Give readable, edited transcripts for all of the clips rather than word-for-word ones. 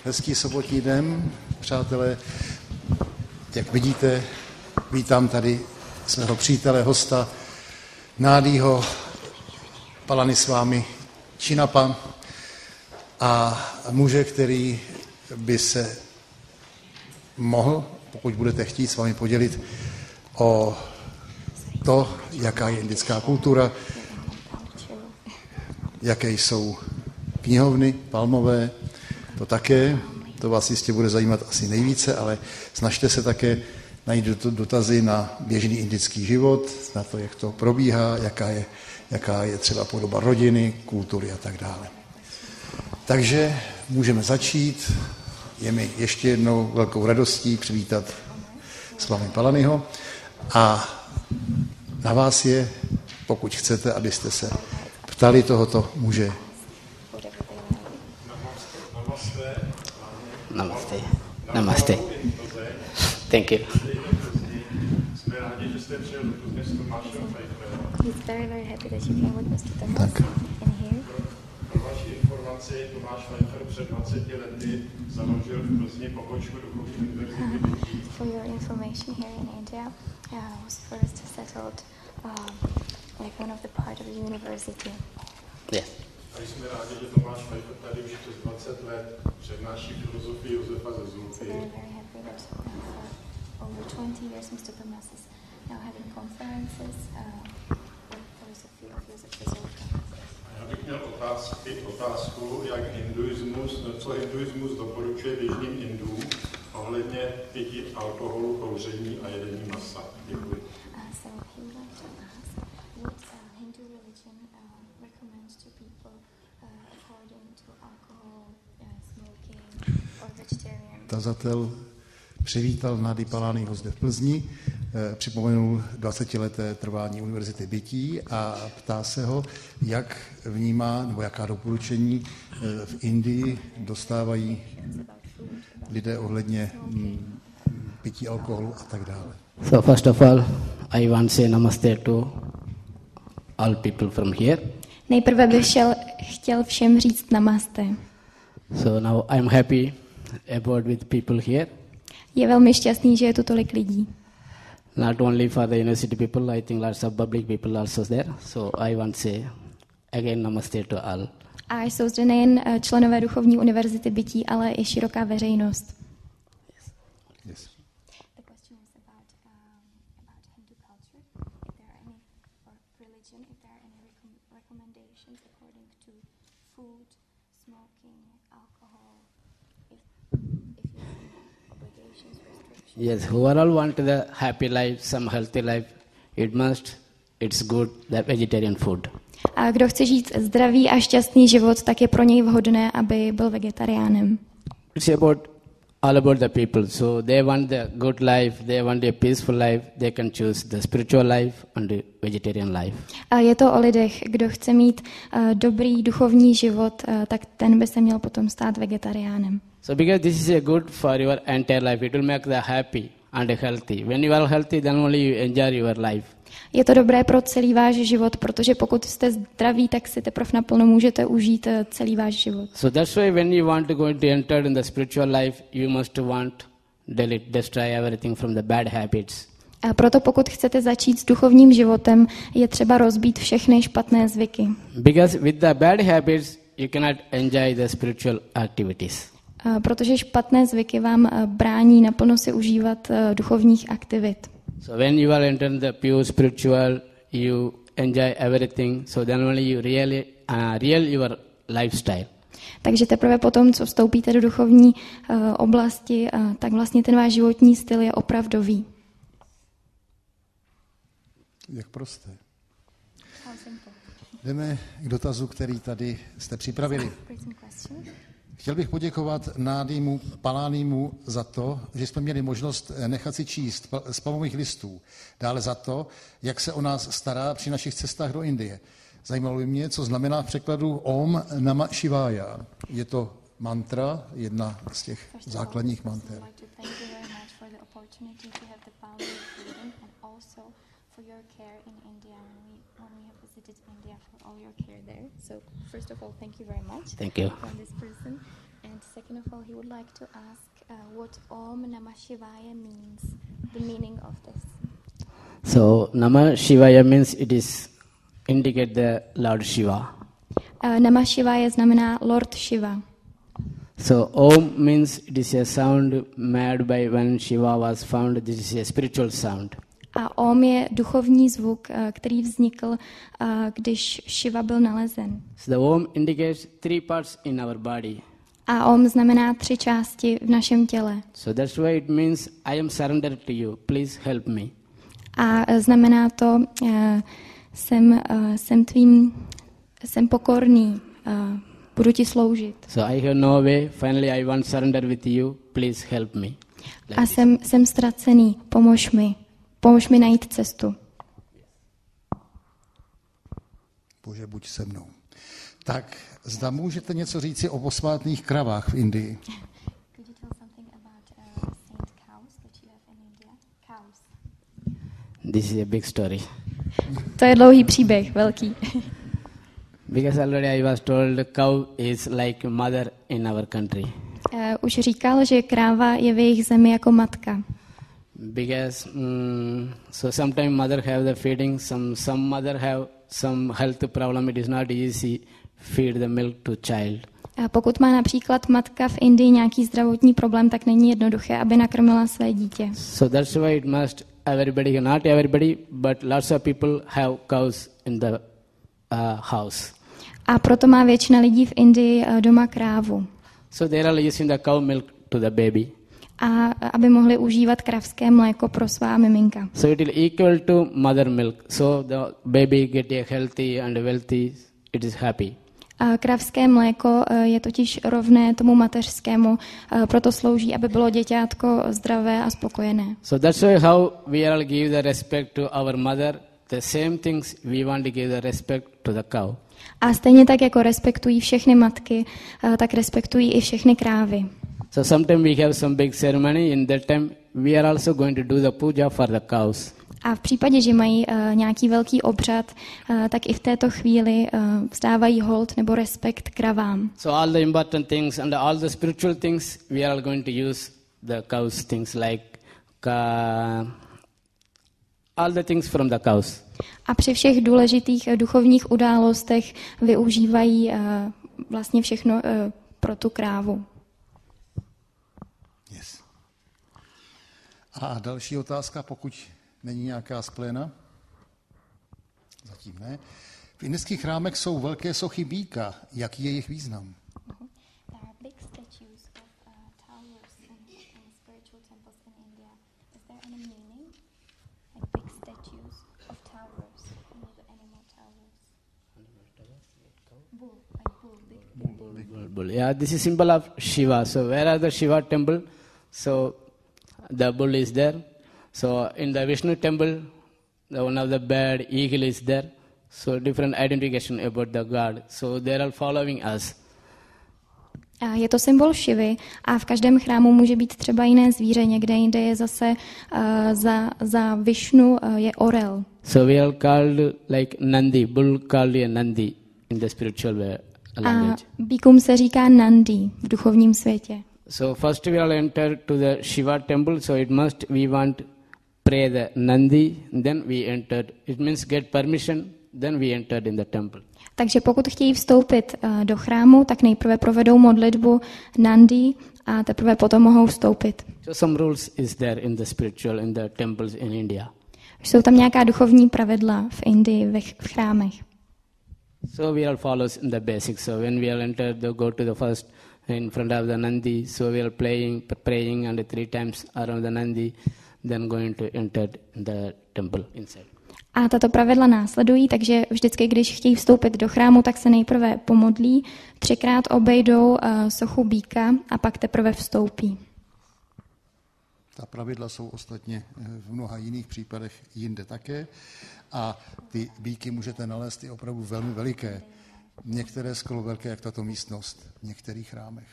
Hezký sobotní den, přátelé. Jak vidíte, vítám tady svého přítele, hosta, Nádího Palanisvámy Chinapa a muže, který by se mohl, pokud budete chtít, s vámi podělit o to, jaká je indická kultura, jaké jsou knihovny palmové, to také, to vás jistě bude zajímat asi nejvíce, ale snažte se také najít dotazy na běžný indický život, na to, jak to probíhá, jaká je třeba podoba rodiny, kultury a tak dále. Takže můžeme začít. Je mi ještě jednou velkou radostí přivítat Swami Palaniho a na vás je, pokud chcete, abyste se ptali tohoto muže. Namaste. Namaste. Thank you. Jsme rádi, že jste přijel do Plzně s Tomášem Pfeifferem. He's very, very happy that you came with Mr. Thomas in here. Pro vaši informaci, Tomáš Pfeiffer před 20 lety založil v Plzni pobočku Duchovní univerzity Bytí. For your information, here in India, was first settled like one of the part of the university. Yes. A jsme rádi, že Tomáš Pfeiffer tady už přes 20 let přednáší filozofii Josefa ze So Zulfy. very, very happy that for over 20 years Mr. Thomas is now having conferences on philosophy of Joseph Zezulka. Já bych měl otázku, jak co hinduismus doporučuje běžným Indům ohledně pití alkoholu, kouření a jedení masa. Děkuji. So he would like to ask what Hindu religion recommends to people according to alcohol, smoking or vegetarian. Tazatel přivítal Nády Palaniho zde v Plzni, připomenul 20leté trvání Univerzity Bytí a ptá se ho, jak vnímá, nebo jaká doporučení v Indii dostávají lidé ohledně pití alkoholu a tak dále. So first of all, I want to say namaste to all people from here. Nejprve bych chtěl všem říct namaste. So now I'm happy about with people here. Je velmi šťastný, že je tu tolik lidí. Not only for the university people, I think lots of public people also there. So I want to say again namaste to all. A jsou zde nejen členové Duchovní univerzity Bytí, ale i široká veřejnost. Yes. The question is about Hindu culture. If there are any, or religion, if there are any recommendations according to food, smoking, alcohol, if you have any obligations, restrictions. Yes, whoever want the happy life, some healthy life, it's good the vegetarian food. A kdo chce žít zdravý a šťastný život, tak je pro něj vhodné, aby byl vegetariánem. It's all about the people. So they want the good life, they want a peaceful life, they can choose the spiritual life and the vegetarian life. A je to o lidech, kdo chce mít dobrý duchovní život, tak ten by se měl potom stát vegetariánem. So because this is a good for your entire life, it will make the happy and healthy. When you are healthy, then only you enjoy your life. Je to dobré pro celý váš život, protože pokud jste zdraví, tak si teprve naplno můžete užít celý váš život. So that's why when you want to go to enter in the spiritual life, you must want destroy everything from the bad habits. A proto pokud chcete začít s duchovním životem, je třeba rozbít všechny špatné zvyky. Because with the bad habits, you cannot enjoy the spiritual activities. Protože špatné zvyky vám brání naplno si užívat duchovních aktivit. So when you are entering the pure spiritual, you enjoy everything. So then only you really real your lifestyle. Takže teprve potom, co vstoupíte do duchovní oblasti, tak vlastně ten váš životní styl je opravdový. Jak prosté. Jdeme k dotazu, který tady jste připravili. Chtěl bych poděkovat Nádímu Palanimu za to, že jsme měli možnost nechat si číst z palmových listů. Dále za to, jak se o nás stará při našich cestách do Indie. Zajímalo by mě, co znamená v překladu Om Namah Shivaya. Je to mantra, jedna z těch základních manter. So first of all, thank you very much. Thank you. From this person. And second of all, he would like to ask what Om Namah Shivaya means, the meaning of this. So Namah Shivaya means it is indicate the Lord Shiva. Namah Shivaya znamená Lord Shiva. So Om means it is a sound made by when Shiva was found. This is a spiritual sound. A Om je duchovní zvuk, který vznikl, když Shiva byl nalezen. So the Om indicates 3 parts in our body. A Om znamená 3 části v našem těle. So that's why it means I am surrendered to you. Please help me. A znamená to, jsem pokorný, budu ti sloužit. So I have no way. Finally I want surrender with you. Please help me. Like A jsem ztracený, pomož mi najít cestu. Bože, buď se mnou. Tak, zda můžete něco říci o posvátných kravách v Indii? Could you tell something about saint cows that you have in India? Cows. This is a big story. To je dlouhý příběh, velký. Because already I was told cow is like mother in our country. Už říkal, že kráva je v jejich zemi jako matka. Because so sometimes mother have the feeding, some mother have some health problem. It is not easy feed the milk to child. A pokud má například matka v Indii nějaký zdravotní problém, tak není jednoduché, aby nakrmila své dítě. So that's why it must everybody, not everybody, but lots of people have cows in the house. A proto má většina lidí v Indii doma krávu. So they are using the cow milk to the baby. A aby mohli užívat kravské mléko pro svá miminka. So it is equal to mother milk. So the baby get a healthy and wealthy, it is happy. A kravské mléko je totiž rovné tomu mateřskému, proto slouží, aby bylo děťátko zdravé a spokojené. So that's why how we all give the respect to our mother, the same things we want to give the respect to the cow. A stejně tak, jako respektují všechny matky, tak respektují i všechny krávy. So sometimes we have some big ceremony. In that time, we are also going to do the puja for the cows. A v případě, že mají nějaký velký obřad, tak i v této chvíli vzdávají hold nebo respekt kravám. So all the important things and all the spiritual things, we are going to use the cows things like all the things from the cows. A při všech důležitých duchovních událostech využívají vlastně všechno pro tu krávu. Yes. A další otázka, pokud není nějaká z pléna? Zatím ne. V indických chrámech jsou velké sochy býka. Jaký je jejich význam? There are big statues of towers in spiritual temples in India. Is there any meaning? Like big statues of towers, the animal towers. Bull, like bull, big Bull. Yeah, this is symbol of Shiva. So where are the Shiva temple? So the bull is there. So in the Vishnu temple, one of the bird, eagle is there. So different identification about the God. So they are all following us. Je to symbol Šivy a v každém chrámu může být třeba jiné zvíře. Někde jinde je zase za Višnu je orel. So we are called like Nandi. Bull called a Nandi in the spiritual language. A býkům se říká Nandi v duchovním světě. So first we will enter to the Shiva temple. So it must we want pray the Nandi. Then we entered. It means get permission. Then we entered in the temple. Takže pokud chtějí vstoupit do chrámu, tak nejprve provedou modlitbu Nandi a teprve potom mohou vstoupit. So some rules is there in the spiritual in the temples in India. Jsou tam nějaká duchovní pravidla v Indii v chrámech. So we all follows in the basics. So when we all enter, go to the first in front of the Nandi. So we are praying and 3 times around the Nandi, then going to enter the temple inside. A tato pravidla následují, takže vždycky, když chtějí vstoupit do chrámu, tak se nejprve pomodlí, 3krát obejdou sochu býka a pak teprve vstoupí. Ta pravidla jsou ostatně v mnoha jiných případech jinde také a ty býky můžete nalézt i opravdu velmi veliké. Některé skoro velké, jak tato místnost v některých chrámech.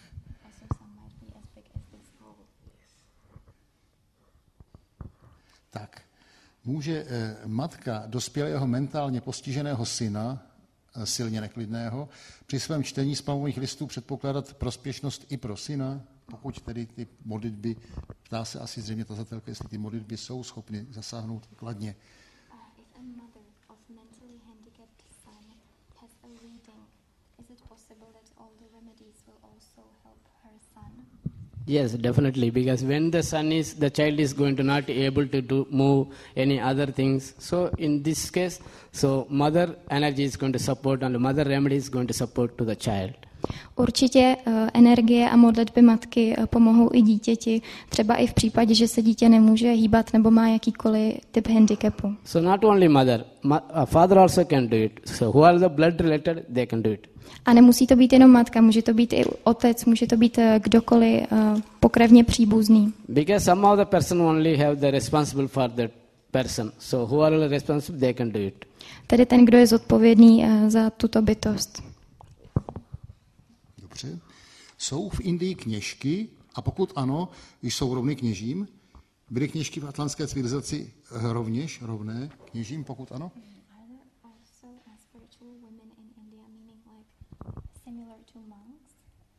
Tak, může matka dospělého mentálně postiženého syna silně neklidného. Při svém čtení z palmových listů předpokládat prospěšnost i pro syna, pokud tedy ty modlitby, ptá se asi zřejmě tazatelka, jestli ty modlitby jsou schopny zasáhnout kladně. If a mother of mentally handicapped son has a reading, is it possible that all the remedies will also help her son? Yes, definitely, because when the child is going to not able to move any other things, so in this case, so mother energy is going to support and mother remedy is going to support to the child. Určitě energie a modlitby matky pomohou i dítěti, třeba i v případě, že se dítě nemůže hýbat nebo má jakýkoliv typ handicapu. So not only mother, father also can do it. So who are the blood related, they can do it. A nemusí to být jenom matka, může to být i otec, může to být kdokoliv pokrevně příbuzný. Because some of the person only have the responsible for that person. So who are responsible, they can do it. Tedy ten, kdo je zodpovědný za tuto bytost. Dobře. Jsou v Indii kněžky a pokud ano, jsou rovny kněžím? Byly kněžky v atlantské civilizaci rovněž rovné kněžím, pokud ano? Are there also spiritual women in India, meaning like similar to monks?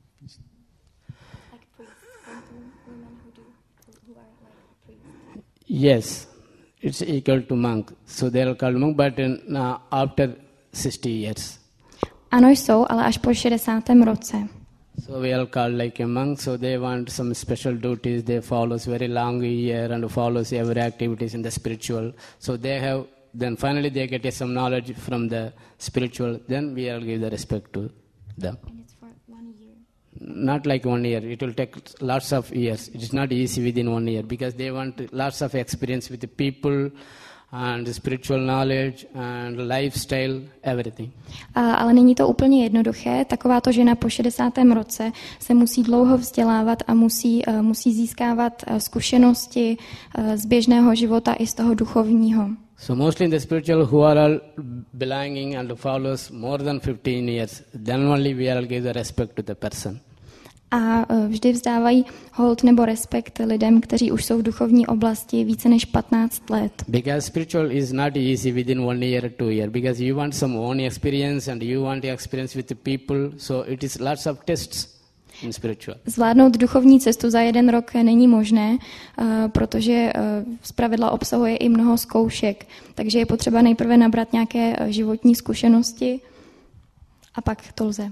Like priests, women who are like priests? Yes, it's equal to monk. So they are called monk, but after 60 years. Ano, jsou, ale až po 60. roce. So we are called like a monk, so they want some special duties, they follows very long year and follows every activities in the spiritual. So they have, then finally they get some knowledge from the spiritual, then we will give the respect to them. And it's for 1 year. Not like 1 year, it will take lots of years. It is not easy within 1 year because they want lots of experience with the people and spiritual knowledge and lifestyle, everything. Ale není to úplně jednoduché. Takováto žena po 60. roce se musí dlouho vzdělávat a musí získávat zkušenosti z běžného života i z toho duchovního. So mostly in the spiritual who are all belonging and follows more than 15 years, then only we will give the respect to the person. A vždy vzdávají hold nebo respekt lidem, kteří už jsou v duchovní oblasti více než 15 let. Because spiritual is not easy within 1 year or 2 years, because you want some own experience and you want the experience with the people, so it is lots of tests in spiritual. Zvládnout duchovní cestu za 1 rok není možné, protože zpravidla obsahuje i mnoho zkoušek, takže je potřeba nejprve nabrat nějaké životní zkušenosti a pak to lze.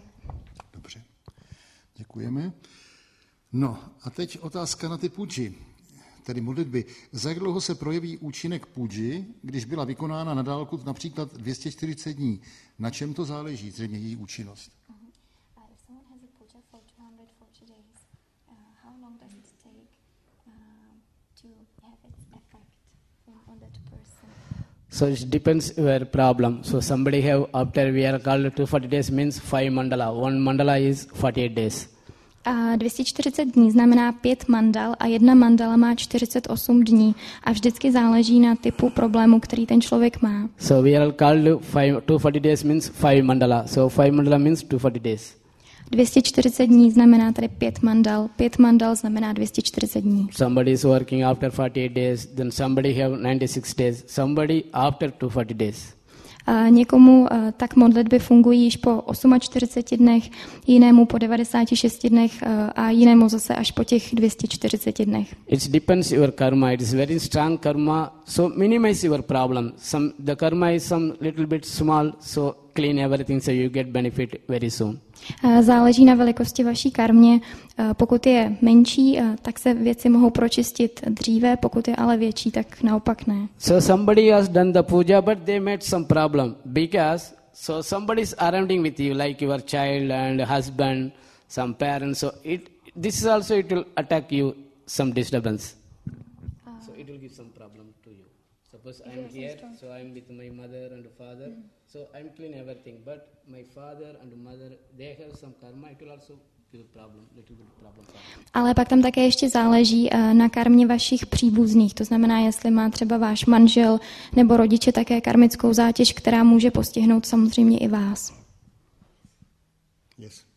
Děkujeme. No a teď otázka na ty puji, tedy modlitby. Za jak dlouho se projeví účinek puji, když byla vykonána na dálku například 240 dní? Na čem to záleží, zřejmě její účinnost? If someone has a puja for 240 days, how long does it take to have its effect on that person? So it depends your problem. So somebody have, after we are called 240 days means 5 mandala. 1 mandala is 48 days. A 240 dní znamená 5 mandal a 1 mandala má 48 dní a vždycky záleží na typu problému, který ten člověk má. So we are called 240 days means 5 mandala. So 5 mandala means 240 days. 240 dní znamená tady 5 mandal. 5 mandal znamená 240 dní. Somebody is working after 48 days, then somebody have 96 days, somebody after 240 days. A někomu tak modlitby fungují již po 48 dnech, jinému po 96 dnech a jinému zase až po těch 240 dnech. It depends your karma. It is very strong karma, so minimize your problem. The karma is some little bit small, so clean everything, so you get benefit very soon. Záleží na velikosti vaší karmě. Pokud je menší, tak se věci mohou pročistit dříve, pokud je ale větší, tak naopak ne. So somebody has done the puja, but they made some problem because so somebody is surrounding with you, like your child and husband, some parents. So this is also it will attack you some disturbance. So it will give some problem to you. Suppose I am here, so I am with my mother and father. So I am clean everything, but my father and mother, they have some karma. It will also give problem, little bit problem. Ale pak tam také ještě záleží na karmě vašich příbuzných. To znamená, jestli má třeba váš manžel nebo rodiče také karmickou zátěž, která může postihnout samozřejmě i vás. Yes.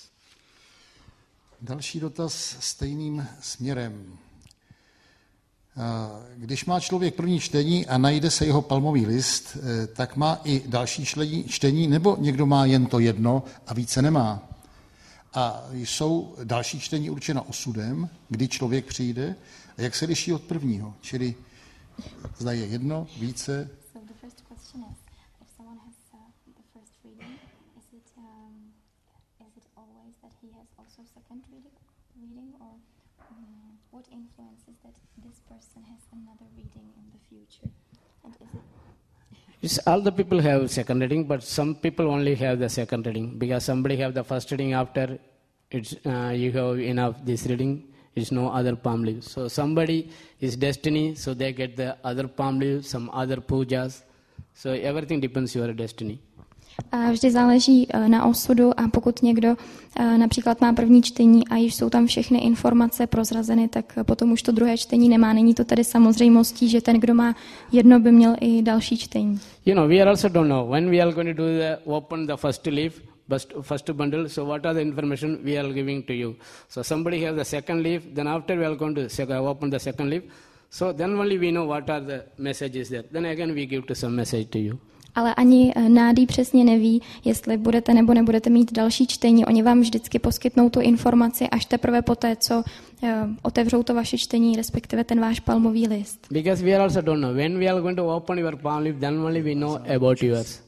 Další dotaz stejným směrem. Když má člověk první čtení a najde se jeho palmový list, tak má i další čtení, nebo někdo má jen to jedno a více nemá. A jsou další čtení určena osudem, kdy člověk přijde a jak se liší od prvního. Čili zda je jedno, více. So the first question is, if someone has the first reading, is it always that he has also second reading or what influences that this person has another reading in the future? And is it All the people have second reading, but some people only have the second reading because somebody have the first reading after it's you have enough this reading. It's no other palm leaf. So somebody is destiny, so they get the other palm leaf, some other pujas. So everything depends your destiny. A vždy záleží na osudu a pokud někdo například má první čtení a již jsou tam všechny informace prozrazeny, tak potom už to druhé čtení nemá. Není to tedy samozřejmostí, že ten, kdo má jedno, by měl i další čtení. You know, we also don't know when we are going to do open the first leaf, first bundle. So what are the information we are giving to you? So somebody has the second leaf, then after we are going to open the second leaf. So then only we know what are the messages there. Then again we give to some message to you. Ale ani Nádý přesně neví, jestli budete nebo nebudete mít další čtení. Oni vám vždycky poskytnou tu informaci až teprve poté, co otevřou to vaše čtení, respektive ten váš palmový list. Because we also don't know. When we are going to open your palm leaf, then only we know about yours.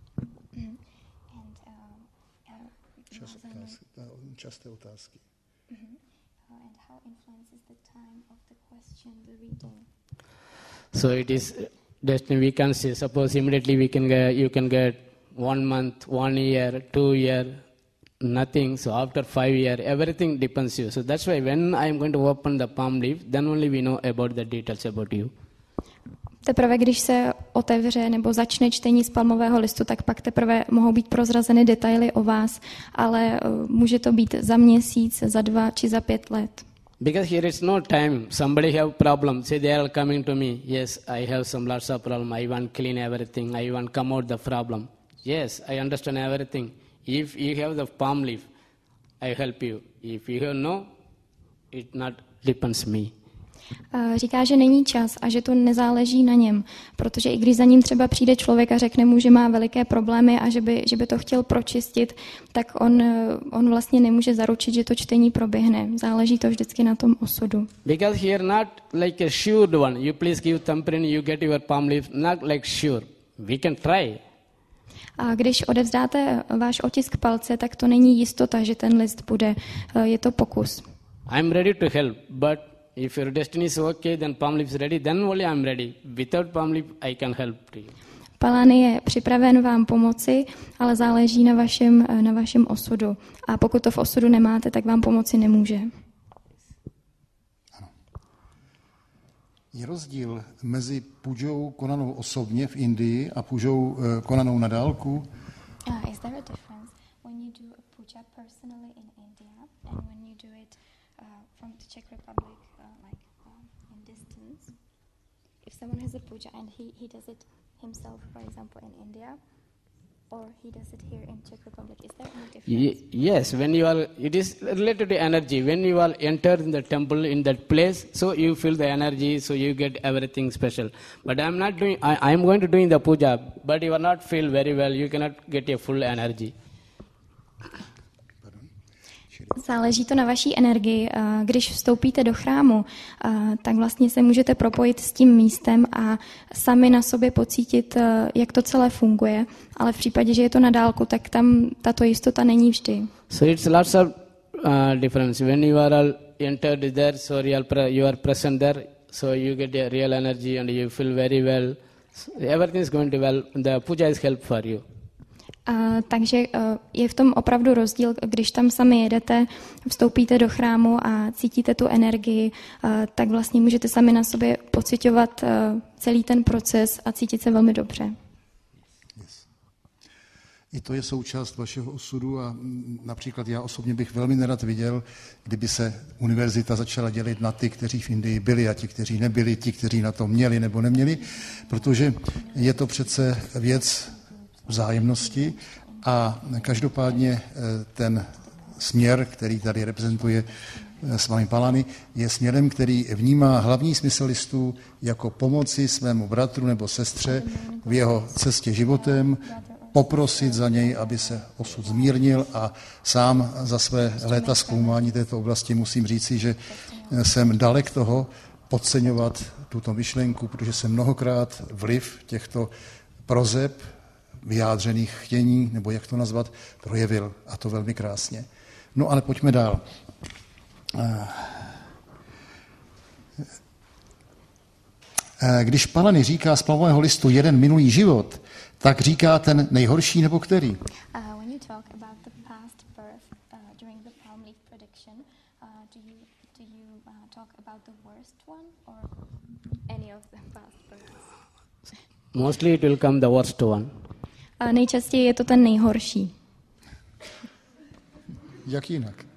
Časté otázky. and how influences the time of the question the reading? So it is destiny. We can see, suppose immediately you can get 1 month, 1 year, 2 year, nothing. So after 5 years, everything depends you. So that's why when I am going to open the palm leaf, then only we know about the details about you. Teprve když se otevře nebo začne čtení z palmového listu, tak pak teprve mohou být prozrazeny detaily o vás, ale může to být za měsíc, za 2 či za 5 let. Because here is no time. Somebody have problem. Say they are coming to me. Yes, I have some lots of problem. I want clean everything. I want come out the problem. Yes, I understand everything. If you have the palm leaf, I help you. If you have no, it not depends me. Říká, že není čas a že to nezáleží na něm, protože i když za ním třeba přijde člověk a řekne mu, že má veliké problémy a že by to chtěl pročistit, tak on vlastně nemůže zaručit, že to čtení proběhne. Záleží to vždycky na tom osudu. Because here not like a sure one. You please give thumbprint, you get your palm leaf. Not like sure. We can try. A když odevzdáte váš otisk palce, tak to není jistota, že ten list bude. Je to pokus. I'm ready to help, but if your destiny is okay, then palm leaf is ready, then only I'm ready. Without palm leaf, I can help to you. Pán je připraven vám pomoci, ale záleží na vašem osudu. A pokud to v osudu nemáte, tak vám pomoci nemůže. Ano. Je rozdíl mezi půjou konanou osobně v Indii a půjou konanou na dálku? Is there a difference when you do a puja personally in India and when you do it from the Czech Republic, in distance? If someone has a puja and he does it himself, for example, in India, or he does it here in Czech Republic, is there any difference? Yes, it is related to energy. When you are entered in the temple in that place, so you feel the energy, so you get everything special. But I am going to doing the puja, but you will not feel very well. You cannot get a full energy. Záleží to na vaší energii. Když vstoupíte do chrámu, tak vlastně se můžete propojit s tím místem a sami na sobě pocítit, jak to celé funguje. Ale v případě, že je to na dálku, tak tam tato jistota není vždy. So it's lots of difference. When you are entered there, so you are present there, so you get a real energy and you feel very well. So everything is going to well. The puja is help for you. Takže je v tom opravdu rozdíl, když tam sami jedete, vstoupíte do chrámu a cítíte tu energii, tak vlastně můžete sami na sobě pociťovat celý ten proces a cítit se velmi dobře. Yes. I to je součást vašeho osudu a například já osobně bych velmi nerad viděl, kdyby se univerzita začala dělit na ty, kteří v Indii byli a ti, kteří nebyli, ti, kteří na to měli nebo neměli, protože je to přece věc vzájemnosti a každopádně ten směr, který tady reprezentuje Swami Palani, je směrem, který vnímá hlavní smysl listů jako pomoci svému bratru nebo sestře v jeho cestě životem, poprosit za něj, aby se osud zmírnil, a sám za své léta zkoumání této oblasti musím říci, že jsem dalek toho podceňovat tuto myšlenku, protože jsem mnohokrát vliv těchto prozeb, vyjádřených chtění, nebo jak to nazvat, projevil, a to velmi krásně. No ale pojďme dál. Když Palani říká z palmového listu jeden minulý život, tak říká ten nejhorší nebo který? When you talk about the past birth during the palm leaf prediction, do you talk about the worst one or any of the past births? Mostly it will come the worst one. Nejčastěji je to ten nejhorší. Jak jinak?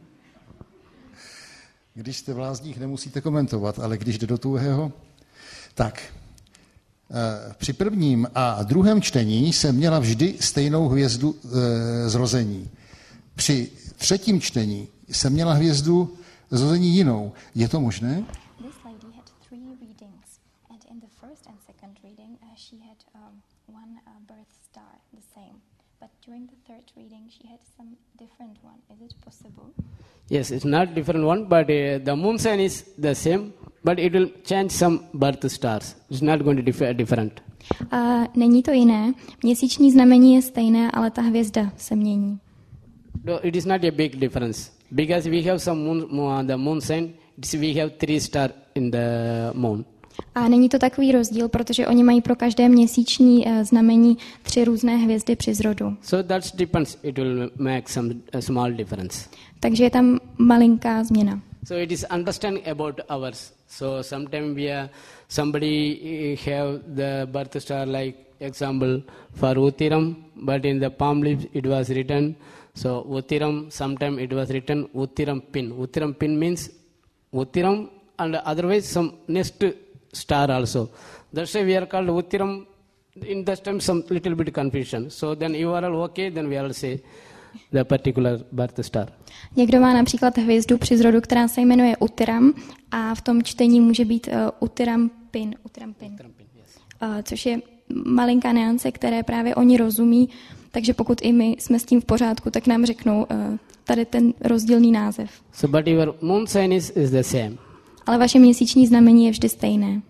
Když jste v lázních, nemusíte komentovat, ale když jde do tuhého, tak při prvním a druhém čtení jsem měla vždy stejnou hvězdu zrození. Při třetím čtení jsem měla hvězdu zrození jinou. Je to možné? This lady had 3 readings, and in the first and second reading she had one birth star, the same. But during the third reading she had some different one. Is it possible? Yes, it's not different one, but the moon sign is the same, but it will change some birth stars. It's not going to be different. Není to jiné. Měsíční znamení je stejné, ale ta hvězda se mění. No, it is not a big difference because we have some the moon sign. We have 3 stars in the moon. A není to takový rozdíl, protože oni mají pro každé měsíční znamení 3 různé hvězdy při zrodu. So that depends. It will make some small difference. Takže je tam malinká změna. So it is understanding about ours. So sometimes somebody have the birth star, like example for Uttiram, but in the palm leaf it was written. So Uttiram, sometimes it was written Uttiram pin. Uttiram pin means Uttiram, and otherwise some next star also. That's why we are called Uttiram. In that time some little bit confusion. So then you are all okay, then we all say the particular birth star. Někdo má například hvězdu při zrodu, která se jmenuje Uttiram, a v tom čtení může být Uttiram pin, Yes. Což je malinká nuance, které právě oni rozumí, takže pokud i my jsme s tím v pořádku, tak nám řeknou tady ten rozdílný název. So but your moon sign is the same. Ale vaše měsíční znamení je vždy stejné.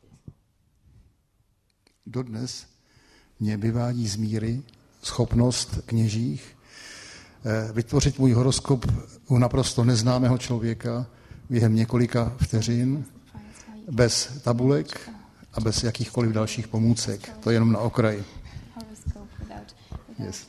Dodnes mě vyvádí z míry schopnost kněžích vytvořit můj horoskop u naprosto neznámého člověka během několika vteřin, bez tabulek a bez jakýchkoliv dalších pomůcek. To je jenom na okraji. Yes.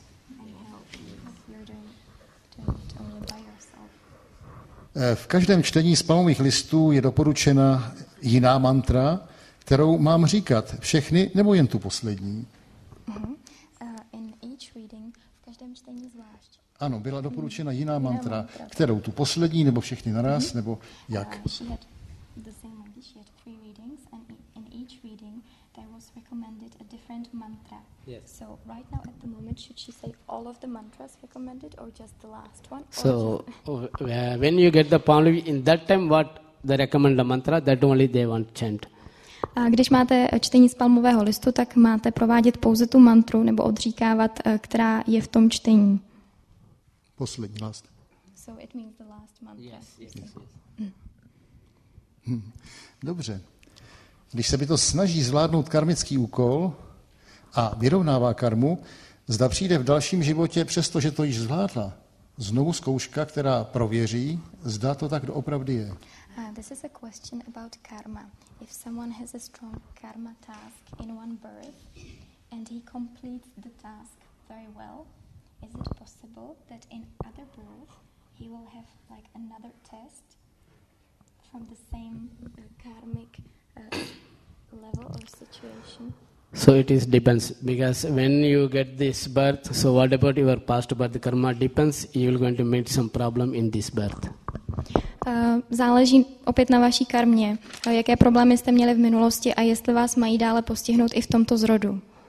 V každém čtení z palmových listů je doporučena jiná mantra, kterou mám říkat. Všechny nebo jen tu poslední? In each reading, v každém čtení zvlášť. Ano, byla doporučena jiná mantra, kterou tu poslední nebo všechny naraz, nebo jak? She had the same lady, she had 3 readings, and in each reading there was recommended a different mantra. Yes. So right now at the moment, should she say all of the mantras recommended or just the last one? So when you get the palm leaf, in that time what they recommend the mantra, that only they want chant. A když máte čtení z palmového listu, tak máte provádět pouze tu mantru nebo odříkávat, která je v tom čtení. Poslední, last. So it means the last mantra. Yes. Dobře. Když se by to snaží zvládnout karmický úkol a vyrovnává karmu, zda přijde v dalším životě, přestože to již zvládla, znovu zkouška, která prověří, zda to tak doopravdy je. This is a question about karma. If someone has a strong karma task in one birth and he completes the task very well, is it possible that in other birth he will have like another test from the same karmic level or situation? So it is depends, because when you get this birth, so what about your past birth karma depends, you will going to meet some problem in this birth. Záleží opět na vaší karmě, jaké problémy jste měli v minulosti a jestli vás mají dále postihnout i v tomto zrodu.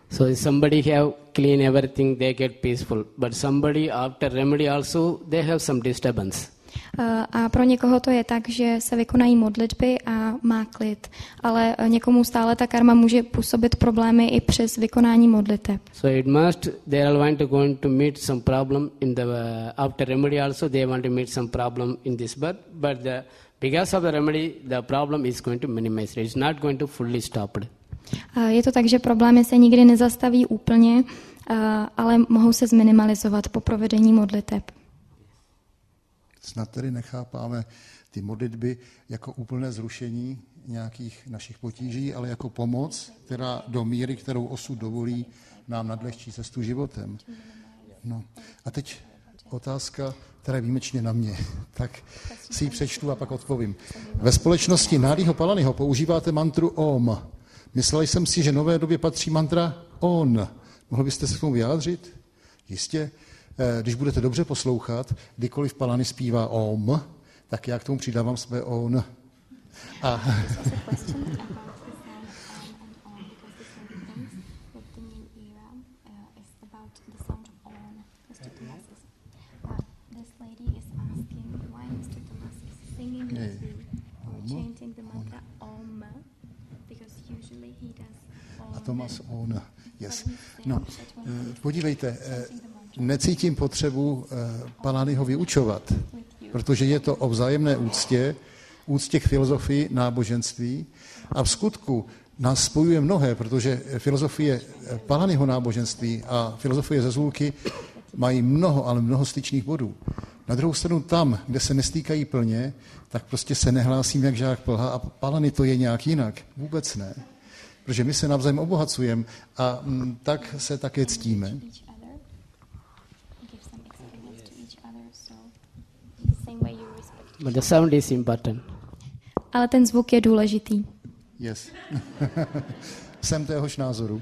So if somebody have clean everything, they get peaceful. But somebody after remedy also, they have some disturbance. A pro někoho to je tak, že se vykonají modlitby a má klid, ale někomu stále ta karma může působit problémy i přes vykonání modliteb. So it must, they are going to meet some problem in the after remedy also, they want to meet some problem in this birth, but because of the remedy, the problem is going to minimize. It's not going to fully stop. Je to tak, že problémy se nikdy nezastaví úplně, ale mohou se zminimalizovat po provedení modliteb. Snad tedy nechápáme ty modlitby jako úplné zrušení nějakých našich potíží, ale jako pomoc, která do míry, kterou osud dovolí, nám nadlehčí cestu životem. No. A teď otázka, která je výjimečně na mě. Tak si ji přečtu a pak odpovím. Ve společnosti Nádiho Palaniho používáte mantru Om. Myslel jsem si, že nové době patří mantra On. Mohl byste se k tomu vyjádřit? Jistě. Když budete dobře poslouchat, kdykoliv Palani zpívá Om, tak já k tomu přidávám své On. A a Tomas On. Yes. No, podívejte, necítím potřebu Palaniho vyučovat, protože je to o vzájemné úctě k filozofii, náboženství a v skutku nás spojuje mnohé, protože filozofie Palaniho náboženství a filozofie Zezulky mají mnoho, ale mnoho styčných bodů. Na druhou stranu tam, kde se nestýkají plně, tak prostě se nehlásím jak žák plha a Palani to je nějak jinak. Vůbec ne. Protože my se navzájem obohacujeme a tak se také ctíme. But the sound is important. Ale ten zvuk je důležitý. Yes. Jsem téhož názoru.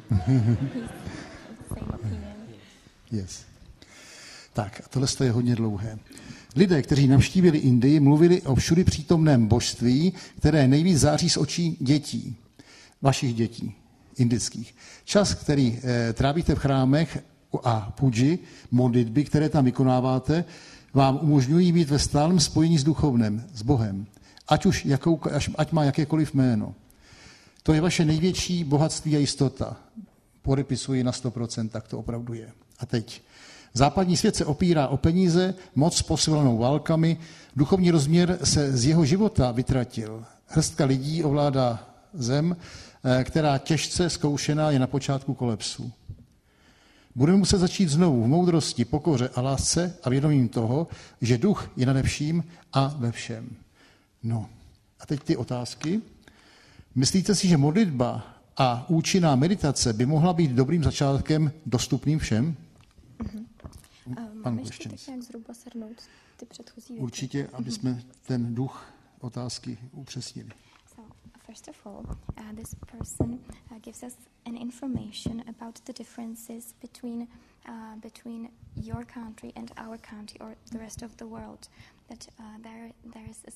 Yes. Tak, a tohle je hodně dlouhé. Lidé, kteří navštívili Indii, mluvili o všudy přítomném božství, které nejvíc září z očí dětí. Vašich dětí, indických. Čas, který trávíte v chrámech a puji, modlitby, které tam vykonáváte, vám umožňují být ve stálem spojení s duchovnem, s Bohem. Ať má jakékoliv jméno. To je vaše největší bohatství a jistota. Podepisuji na 100%, tak to opravdu je. A teď. Západní svět se opírá o peníze, moc posilenou válkami, duchovní rozměr se z jeho života vytratil. Hrstka lidí ovládá zem, která těžce zkoušená je na počátku kolapsu. Budeme muset začít znovu v moudrosti, pokoře a lásce a vědomím toho, že duch je nade vším a ve všem. No, a teď ty otázky. Myslíte si, že modlitba a účinná meditace by mohla být dobrým začátkem dostupným všem? Máme ještě tak nějak zhruba shrnout ty předchozí věci. Určitě, aby jsme ten duch otázky upřesnili. First of all, this person gives us an information about the differences between your country and our country, or the rest of the world. That there is a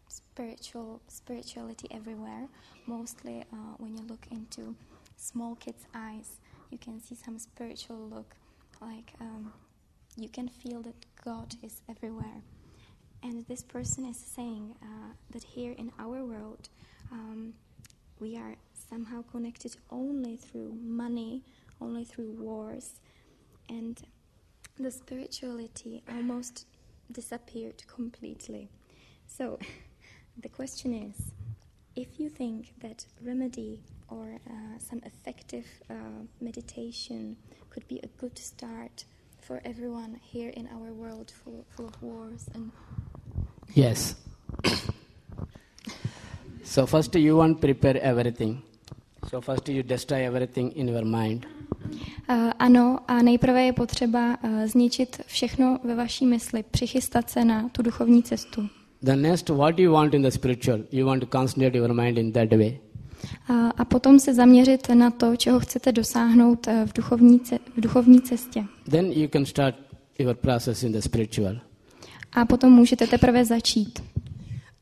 spirituality everywhere. Mostly, when you look into small kids' eyes, you can see some spiritual look, like you can feel that God is everywhere. And this person is saying that here in our world, we are somehow connected only through money, only through wars, and the spirituality almost disappeared completely. So the question is, if you think that remedy or some effective meditation could be a good start for everyone here in our world full of wars and... Yes. So first you want to prepare everything. So first you destroy everything in your mind. Ano, a nejprve je potřeba zničit všechno ve vaší mysli, přichystat se na tu duchovní cestu. The next, what you want in the spiritual, you want to concentrate your mind in that way. A potom se zaměřit na to, čeho chcete dosáhnout v duchovní cestě. Then you can start your process in the spiritual. A potom můžete teprve začít.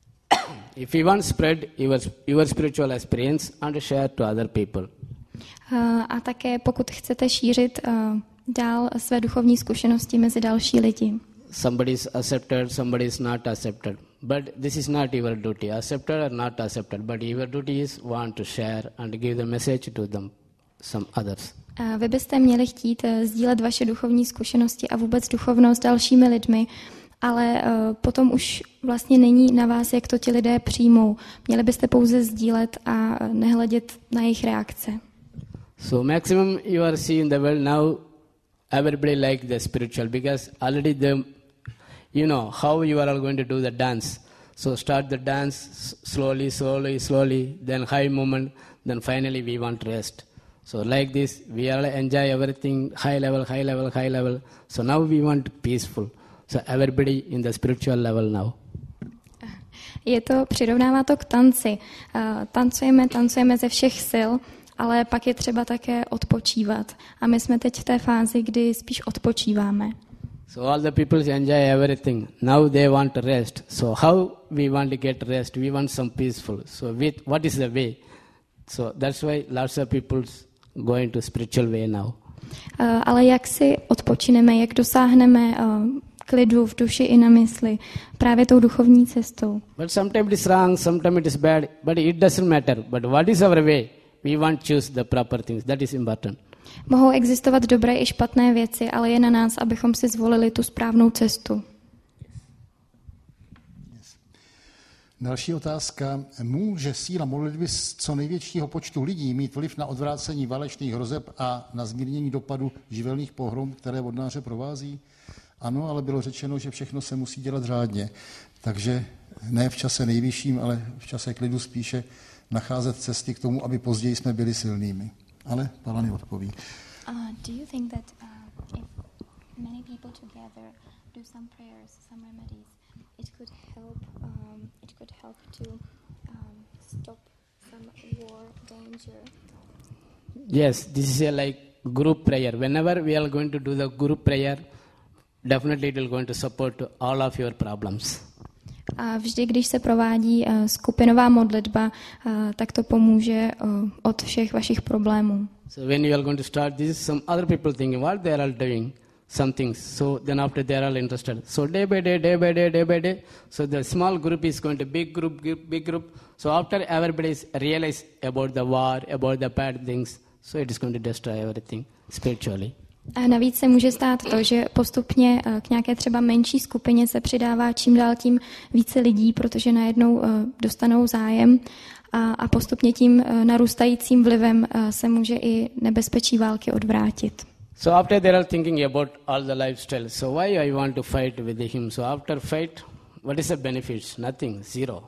If you want to spread your spiritual experience and share to other people. A také pokud chcete šířit dál své duchovní zkušenosti mezi další lidi. Somebody is accepted, somebody is not accepted. But this is not your duty, accepted or not accepted. But your duty is want to share and give the message to them, some others. Vy byste měli chtít sdílet vaše duchovní zkušenosti a vůbec duchovnost s dalšími lidmi, ale potom už vlastně není na vás, jak to ti lidé přijmou. Měli byste pouze sdílet a nehledět na jejich reakce. So maximum you are seeing the world now, everybody like the spiritual because already you know how you are all going to do the dance. So start the dance slowly, then high moment, then finally we want rest. So like this, we all enjoy everything, high level. So now we want peaceful. So everybody in the spiritual level now. Přirovnává to k tanci. Tancujeme ze všech sil, ale pak je třeba také odpočívat. A my jsme teď v té fázi, kdy spíš odpočíváme. So all the people enjoy everything. Now they want rest. So how we want to get rest? We want some peaceful. So what is the way? So that's why lots of people going to spiritual way now. Ale jak si odpočineme, jak dosáhneme klidu v duši i na mysli, právě tou duchovní cestou. But sometimes it is wrong, sometimes it is bad, but it doesn't matter. But what is our way? We want to choose the proper things. That is important. Mohou existovat dobré i špatné věci, ale je na nás, abychom si zvolili tu správnou cestu. Další otázka. Může síla modlitby z co největšího počtu lidí mít vliv na odvrácení válečných hrozeb a na zmírnění dopadu živelných pohrom, které vodnáře provází? Ano, ale bylo řečeno, že všechno se musí dělat řádně. Takže ne v čase nejvyšším, ale v čase klidu spíše nacházet cesty k tomu, aby později jsme byli silnými. Ale Palany odpoví. Do you think that if many people together do some prayers, some remedies, it could help to stop some war danger? Yes, this is a like group prayer. Whenever we are going to do the group prayer, definitely it will going to support all of your problems. A vždy, když se provádí skupinová modlitba, tak to pomůže od všech vašich problémů. So when you are going to start this, some other people thinking what they are all doing, some things. So then after they are all interested. So day by day. So the small group is going to big group. So after everybody is realize about the war, about the bad things, so it is going to destroy everything spiritually. A navíc se může stát to, že postupně k nějaké třeba menší skupině se přidává čím dál tím více lidí, protože najednou dostanou zájem a postupně tím narůstajícím vlivem se může i nebezpečí války odvrátit. So after they are thinking about all the lifestyle, so why I want to fight with him? So after fight, what is the benefits? Nothing, zero.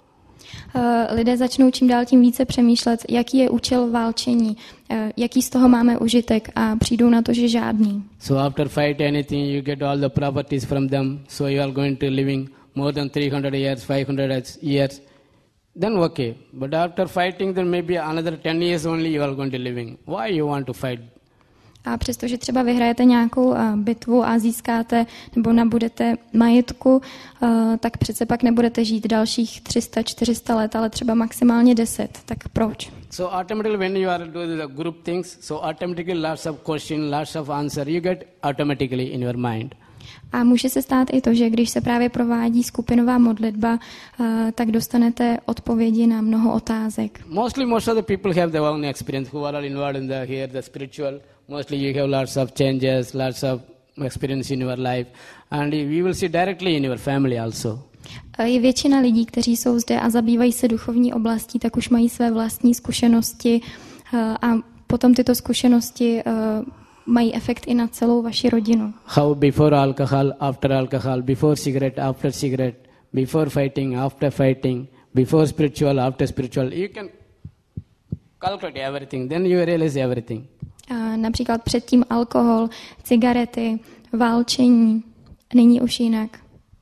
Lidé začnou čím dál tím více přemýšlet, jaký je účel válčení, jaký z toho máme užitek a přijdou na to, že žádný. So after fight anything, you get all the properties from them, so you are going to living more than 300 years, 500 years, then okay. But after fighting, then maybe another 10 years only you are going to living. Why you want to fight? A přestože třeba vyhrajete nějakou bitvu a získáte nebo nabudete majetku, tak přece pak nebudete žít dalších 300-400 let, ale třeba maximálně 10. Tak proč? So automatically when you are doing the group things, so automatically lots of question, lots of answer you get automatically in your mind. A může se stát i to, že když se právě provádí skupinová modlitba, tak dostanete odpovědi na mnoho otázek. Most of the people have their own experience who are all involved in the spiritual. Mostly you have lots of changes, lots of experience in your life, and we will see directly in your family also. Je většina lidí, kteří jsou zde a zabývají se duchovní oblastí, tak už mají své vlastní zkušenosti a potom tyto zkušenosti mají efekt i na celou vaši rodinu. How before alcohol, before cigarette, after cigarette, before fighting, after fighting, before spiritual, after spiritual. You can calculate everything, then you realize everything. Například předtím alkohol, cigarety, válčení, nyní už jinak.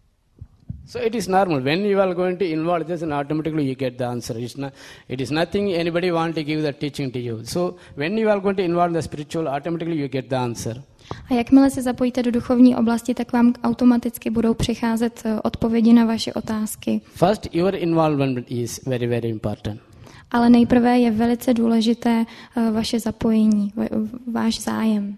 So it is normal. When you are going to involve this, and automatically you get the answer. It is nothing anybody want to give the teaching to you. So when you are going to involve the spiritual, automatically you get the answer. A jakmile se zapojíte do duchovní oblasti, tak vám automaticky budou přicházet odpovědi na vaše otázky. First, your involvement is very, very important. Ale nejprve je velice důležité vaše zapojení, váš zájem.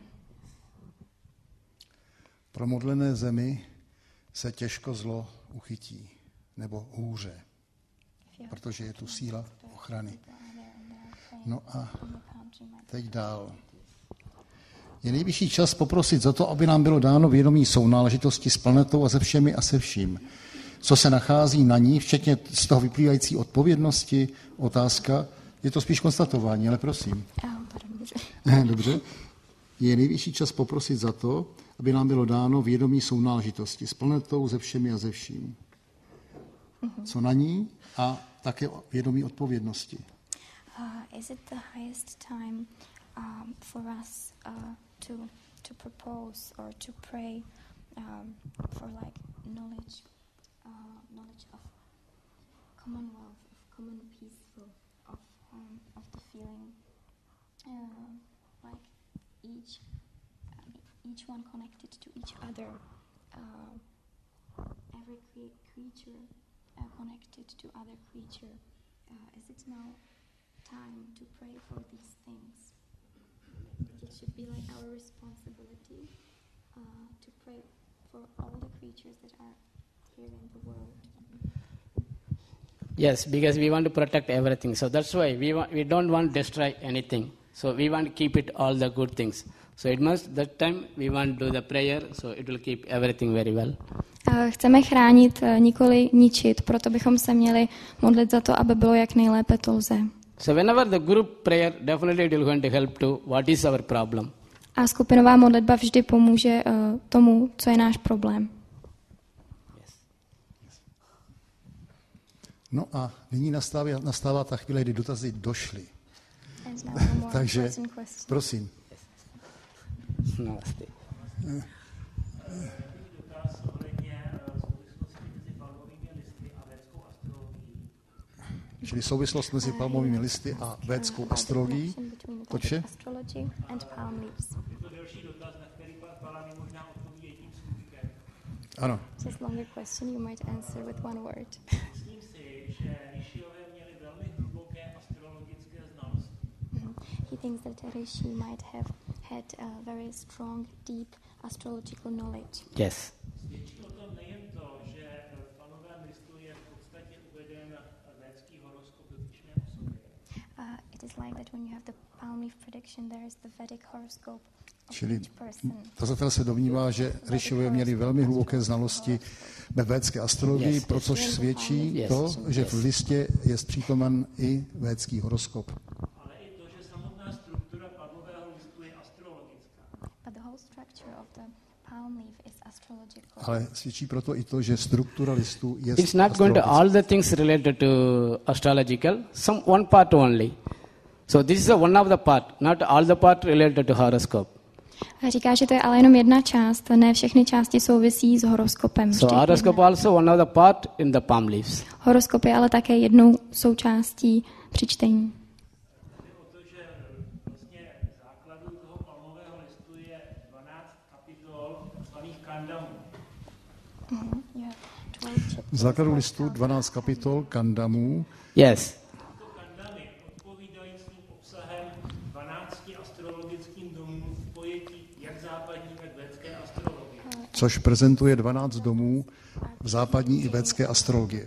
Promodlené zemi se těžko zlo uchytí, nebo hůře, protože je tu síla ochrany. No a teď dál. Je nejvyšší čas poprosit za to, aby nám bylo dáno vědomí sounáležitosti s planetou a se všemi a se vším, co se nachází na ní, včetně z toho vyplývající odpovědnosti. Otázka, je to spíš konstatování, ale prosím. Dobře. Je nejvyšší čas poprosit za to, aby nám bylo dáno vědomí sounáležitosti s planetou, se všemi a se vším. Co na ní a také vědomí odpovědnosti. Is it the highest time for us to propose or to pray for like knowledge of commonwealth, of common peaceful, of the feeling like each one connected to each other, every creature connected to other creature. Is it now time to pray for these things? It should be like our responsibility to pray for all the creatures that are here in the world. Yes, because we want to protect everything. So that's why we don't want to destroy anything. So we want to keep it all the good things. So it must, that time we want to do the prayer, so it will keep everything very well. Chceme chránit, nikoli ničit, proto bychom se měli modlit za to, aby bylo jak nejlépe to lze. So whenever the group prayer, definitely it will going to help to what is our problem. A skupinová modlitba vždy pomůže tomu, co je náš problém. No a nyní nastává ta chvíle, kdy dotazy došly. Takže, prosím. Namaste. Čili souvislost mezi palmovými listy a védskou astrologií. To vše? Ano. Just longer question, you might answer with one word. Myslím si, že Rishiové měli velmi hluboké astrologické znalosti. He thinks that Rishi might have had a very strong, deep astrological knowledge. Yes. Svědčí o tom nejen to, že v palmovém listu je v podstatě uveden védský horoskop dotyčné osoby. It is like that when you have the palm leaf prediction, there is the Vedic horoscope. Čili tazatel se domnívá, že Rishiové měli velmi hluboké znalosti ve védské astrologii, pro což svědčí to, že v listě je přítomen i védský horoskop. Ale i to, že samotná struktura palmového listu je astrologická. Ale svědčí proto i to, že struktura listu je It's not going to all the things related to astrological, one part only. So this is one of the part, not all the part related to horoscope. Říká, že to je ale jenom jedna část, ne všechny části souvisí s horoskopem. So horoscope also one of the part in the palm leaves. Horoskop je ale také jednou součástí při čtení. O to, že vlastně základů toho palmového listu je 12 kapitol zvaných kandamů. V základu listu 12 kapitol kandamů. Yes. Tyto kandamy odpovídají svým obsahem 12 astrologickým domům v pojetí jak západní, tak védské astrologie. Což prezentuje 12 domů v západní i védské astrologie.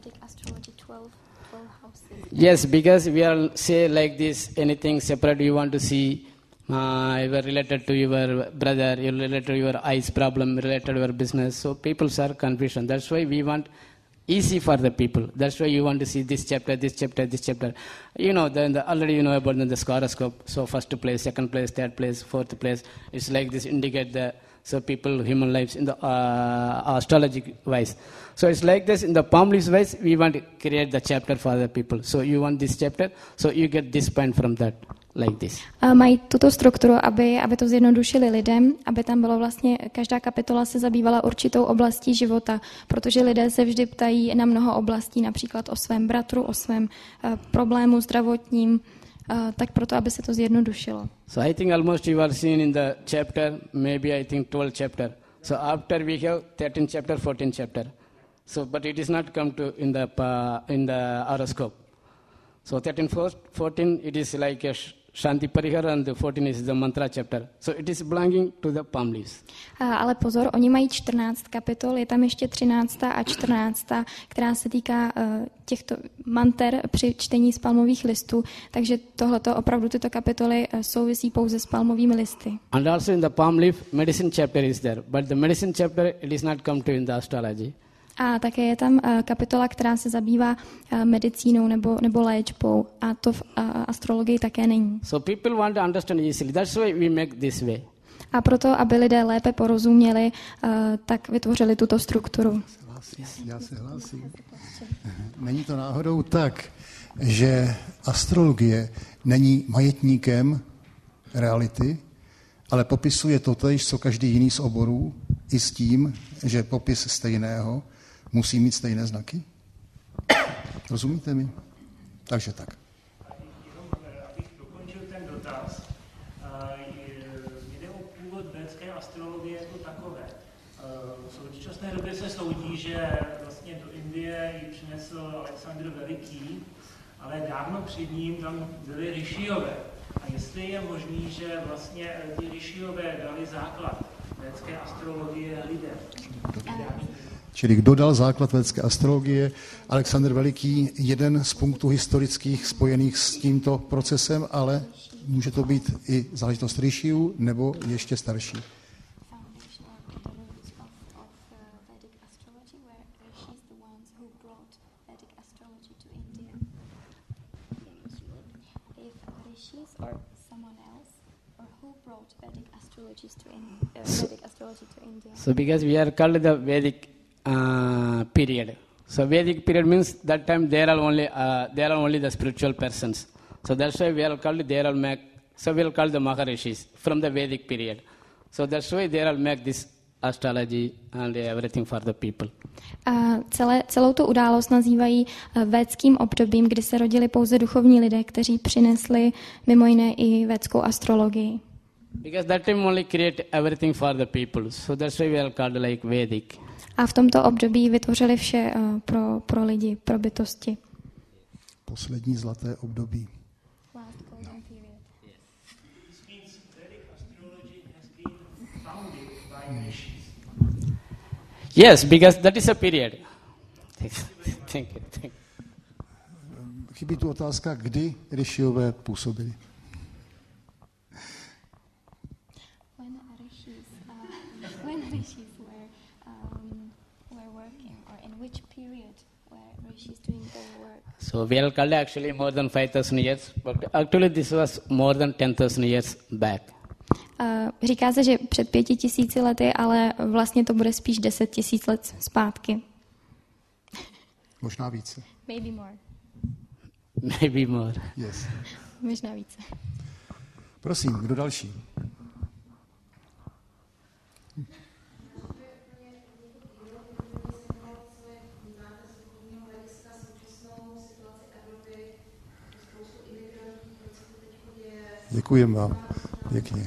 Yes, because we are say like this, anything separate you want to see, you are related to your brother, you are related to your eyes problem, related to your business. So people are confused. That's why we want easy for the people. That's why you want to see this chapter, this chapter, this chapter. You know, already you know about the horoscope. So first place, second place, third place, fourth place. It's like this indicate the so people, human lives in the astrology wise. So it's like this in the palm leaves wise. We want to create the chapter for the people. So you want this chapter, so you get this point from that. Like this. Mají tuto strukturu, aby to zjednodušili lidem, aby tam bylo vlastně, každá kapitola se zabývala určitou oblastí života, protože lidé se vždy ptají na mnoho oblastí, například o svém bratru, o svém problému zdravotním, tak proto, aby se to zjednodušilo. So I think almost you are seen in the chapter, maybe I think 12 chapter. So after we have 13 chapter, 14 chapter. So but it is not come to in the horoscope. So 13:14 it is like a Shanti Parihar and the 14 is the mantra chapter. So it is belonging to the palm leaves. Ale pozor, oni mají 14 kapitol, je tam ještě 13. a 14., která se týká těchto manter při čtení z palmových listů, takže tohleto opravdu tyto kapitoly souvisí pouze s palmovými listy. And also in the palm leaf medicine chapter is there, but the medicine chapter it is not come to in the astrology. A také je tam kapitola, která se zabývá medicínou nebo léčbou, a to v astrologii také není. So people want to understand easily. That's why we make this way. A proto, aby lidé lépe porozuměli, tak vytvořili tuto strukturu. Já se hlásím. Není to náhodou tak, že astrologie není majetníkem reality, ale popisuje totéž, co každý jiný z oborů, i s tím, že popis stejného musí mít stejné znaky? Rozumíte mi? Takže tak. Jenom, abych dokončil ten dotaz, jde o původ védské astrologie jako takové. V současné době se soudí, že vlastně do Indie ji přinesl Alexandr Veliký, ale dávno před ním tam byli Rišiové. A jestli je možný, že vlastně ty Rišiové dali základ védské astrologie lidem. Čili kdo dal základ védské astrologie? Alexandr Veliký, jeden z punktů historických spojených s tímto procesem, ale může to být i záležitost Rishiů nebo ještě starší. So because we are called the Vedic period. So Vedic period means that time they are only the spiritual persons. So that's why we are called so we are called the Maharishis from the Vedic period. So that's why they all make this astrology and everything for the people. Celou tu událost nazývají védským obdobím, kdy se rodili pouze duchovní lidé, kteří přinesli mimo jiné i védskou astrologii. Because that time only create everything for the people. So that's why we are called like Vedic. A v tomto období vytvořili vše pro lidi, pro bytosti. Poslední zlaté období. Last golden period. This means Vedic astrology has been founded by Rishis. Yes, because that is a period. Thank you. Chybí tu otázka, kdy Rishiové působili. When Rishis were working, or in which period were Rishis doing their work? So we are called actually more than 5,000 years, but actually this was more than 10,000 years back. Říká se, že před 5,000 lety, ale vlastně to bude spíš 10,000 let zpátky. Možná více. Maybe more. Maybe more. Yes. Možná více. Prosím, kdo další? Děkujeme vám. Pěkně.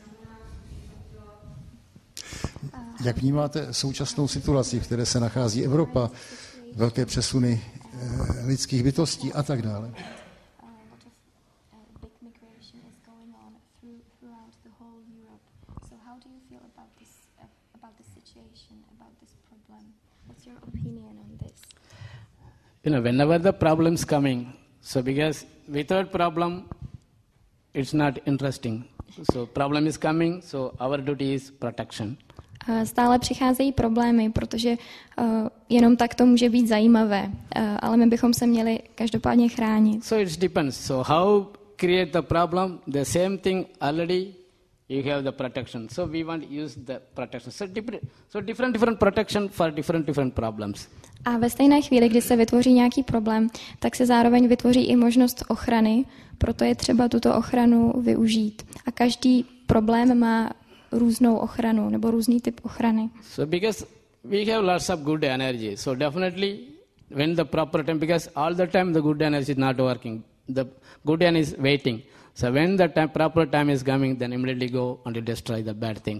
Jak vnímáte současnou situaci, v které se nachází Evropa, velké přesuny lidských bytostí a tak dále? Whenever the problems coming, so because without problem, it's not interesting. So problem is coming, so our duty is protection. Stále přicházejí problémy, protože jenom tak to může být zajímavé, ale my bychom se měli každopádně chránit. So it depends. So how create the problem? The same thing already you have the protection. So we want to use the protection. So different protection for different problems. A ve stejné chvíli, kdy se vytvoří nějaký problém, tak se zároveň vytvoří i možnost ochrany, proto je třeba tuto ochranu využít. A každý problém má různou ochranu nebo různý typ ochrany. So because we have lots of good energy, so definitely when the proper time, because all the time the good energy is not working, the good energy is waiting. So when the proper time is coming, then immediately go and destroy the bad things.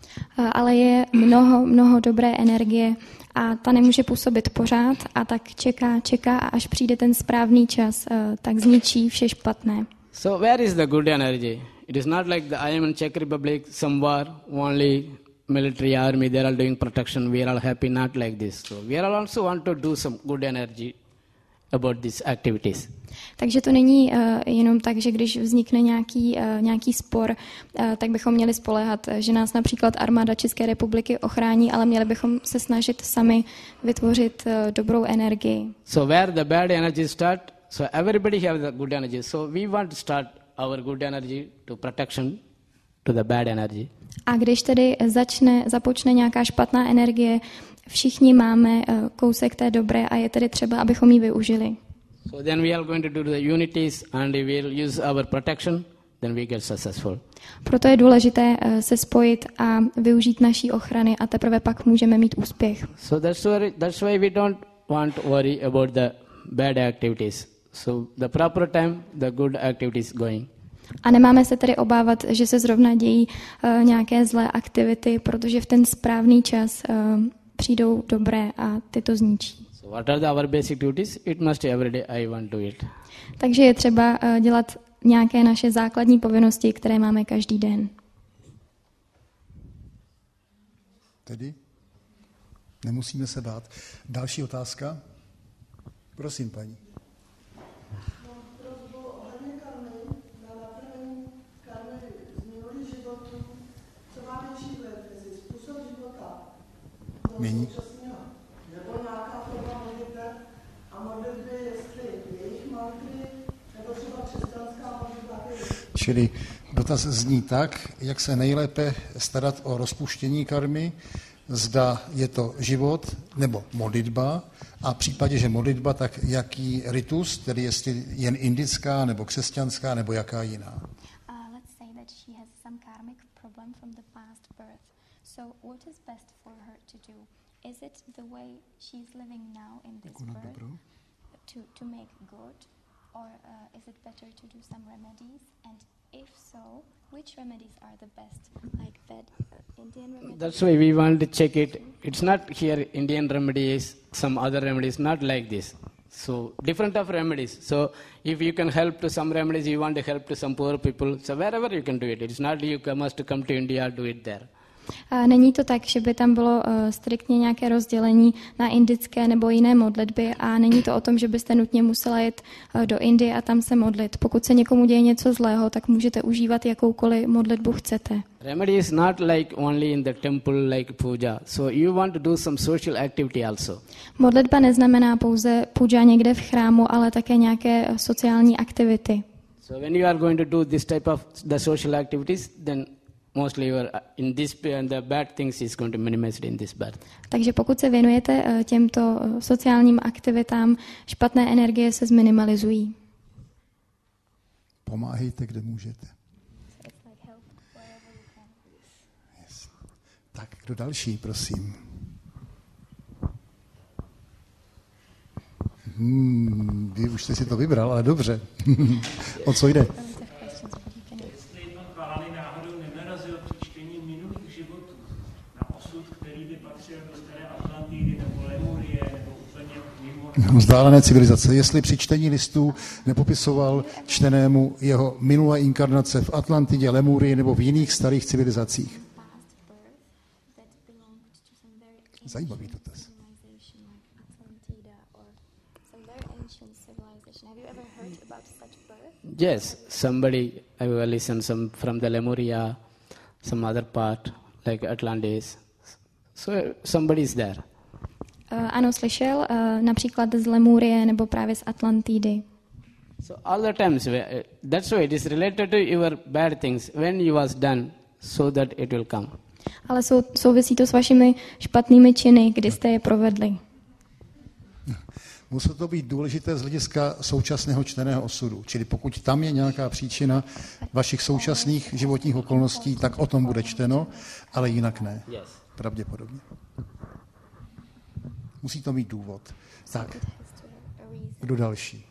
Ale je mnoho dobré energie a ta nemůže působit pořád a tak čeká a až přijde ten správný čas, tak zničí vše špatné. So where is the good energy? It is not like I am in Czech Republic, somewhere only military army, they are all doing protection, we are all happy, not like this. So we are also want to do some good energy about these activities. Takže to není jenom tak, že když vznikne nějaký spor, tak bychom měli spoléhat, že nás například armáda České republiky ochrání, ale měli bychom se snažit sami vytvořit dobrou energii. So where the bad energy start, so everybody have the good energy. So we want to start our good energy to protection to the bad energy. A když tedy započne nějaká špatná energie, všichni máme kousek té dobré a je tedy třeba, abychom ji využili. So then we are going to do the unities and we will use our protection, then we get successful. Proto je důležité se spojit a využít naší ochrany a teprve pak můžeme mít úspěch. So that's why we don't want to worry about the bad activities. So the proper time, the good activities going. A nemáme se tedy obávat, že se zrovna dějí nějaké zlé aktivity, protože v ten správný čas přijdou dobré a ty to zničí. So what are our basic duties? It must every day I want to do it. Takže je třeba dělat nějaké naše základní povinnosti, které máme každý den. Tedy nemusíme se bát. Další otázka? Prosím, paní. Mění. Nebo nějaká forma modliteb a modlitby, jestli jejich mantry, nebo třeba křesťanská modlitba. Čili dotaz zní tak, jak se nejlépe starat o rozpuštění karmy, zda je to život nebo modlitba a v případě, že modlitba, tak jaký ritus, tedy jestli jen indická nebo křesťanská nebo jaká jiná. Let's say that she has some karmic problem from the past birth. So what is best for her to do? Is it the way she's living now in this birth to make good, or is it better to do some remedies? And if so, which remedies are the best? Like that Indian remedies? That's why we want to check it. It's not here Indian remedies, some other remedies, not like this. So different of remedies. So if you can help to some remedies, you want to help to some poor people. So wherever you can do it. It's not you must come to India, do it there. Není to tak, že by tam bylo striktně nějaké rozdělení na indické nebo jiné modlitby a není to o tom, že byste nutně musela jet do Indie a tam se modlit. Pokud se někomu děje něco zlého, tak můžete užívat jakoukoliv modlitbu chcete. Remedy is not like only in the temple like puja. So you want to do some social activity also. Modlitba neznamená pouze puja někde v chrámu, ale také nějaké sociální aktivity. So when you are going to do this type of the social activities, then mostly you are in this and the bad things is going to minimize in this birth. Takže pokud se věnujete těmto sociálním aktivitám, špatné energie se zminimalizují. Pomáhejte, kde můžete. Yes. Tak, kdo další, prosím? Vy už jste si to vybral, ale dobře. O co jde? Vzdálené civilizace. Jestli při čtení listů nepopisoval čtenému jeho minulé inkarnace v Atlantidě, Lemurii nebo v jiných starých civilizacích. Zajímavý dotaz. Yes, somebody I will listen some from the Lemuria, some other part like Atlantis. So somebody is there. Ano, slyšel, například z Lemurie nebo právě z Atlantidy. So all the times, that's why it is related to your bad things. When you was done, so that it will come. Ale souvisí to s vašimi špatnými činy, kdy jste je provedli. Musí to být důležité z hlediska současného čteného osudu. Čili pokud tam je nějaká příčina vašich současných životních okolností, tak o tom bude čteno, ale jinak ne. Pravděpodobně. Musí to mít důvod. Tak, kdo další?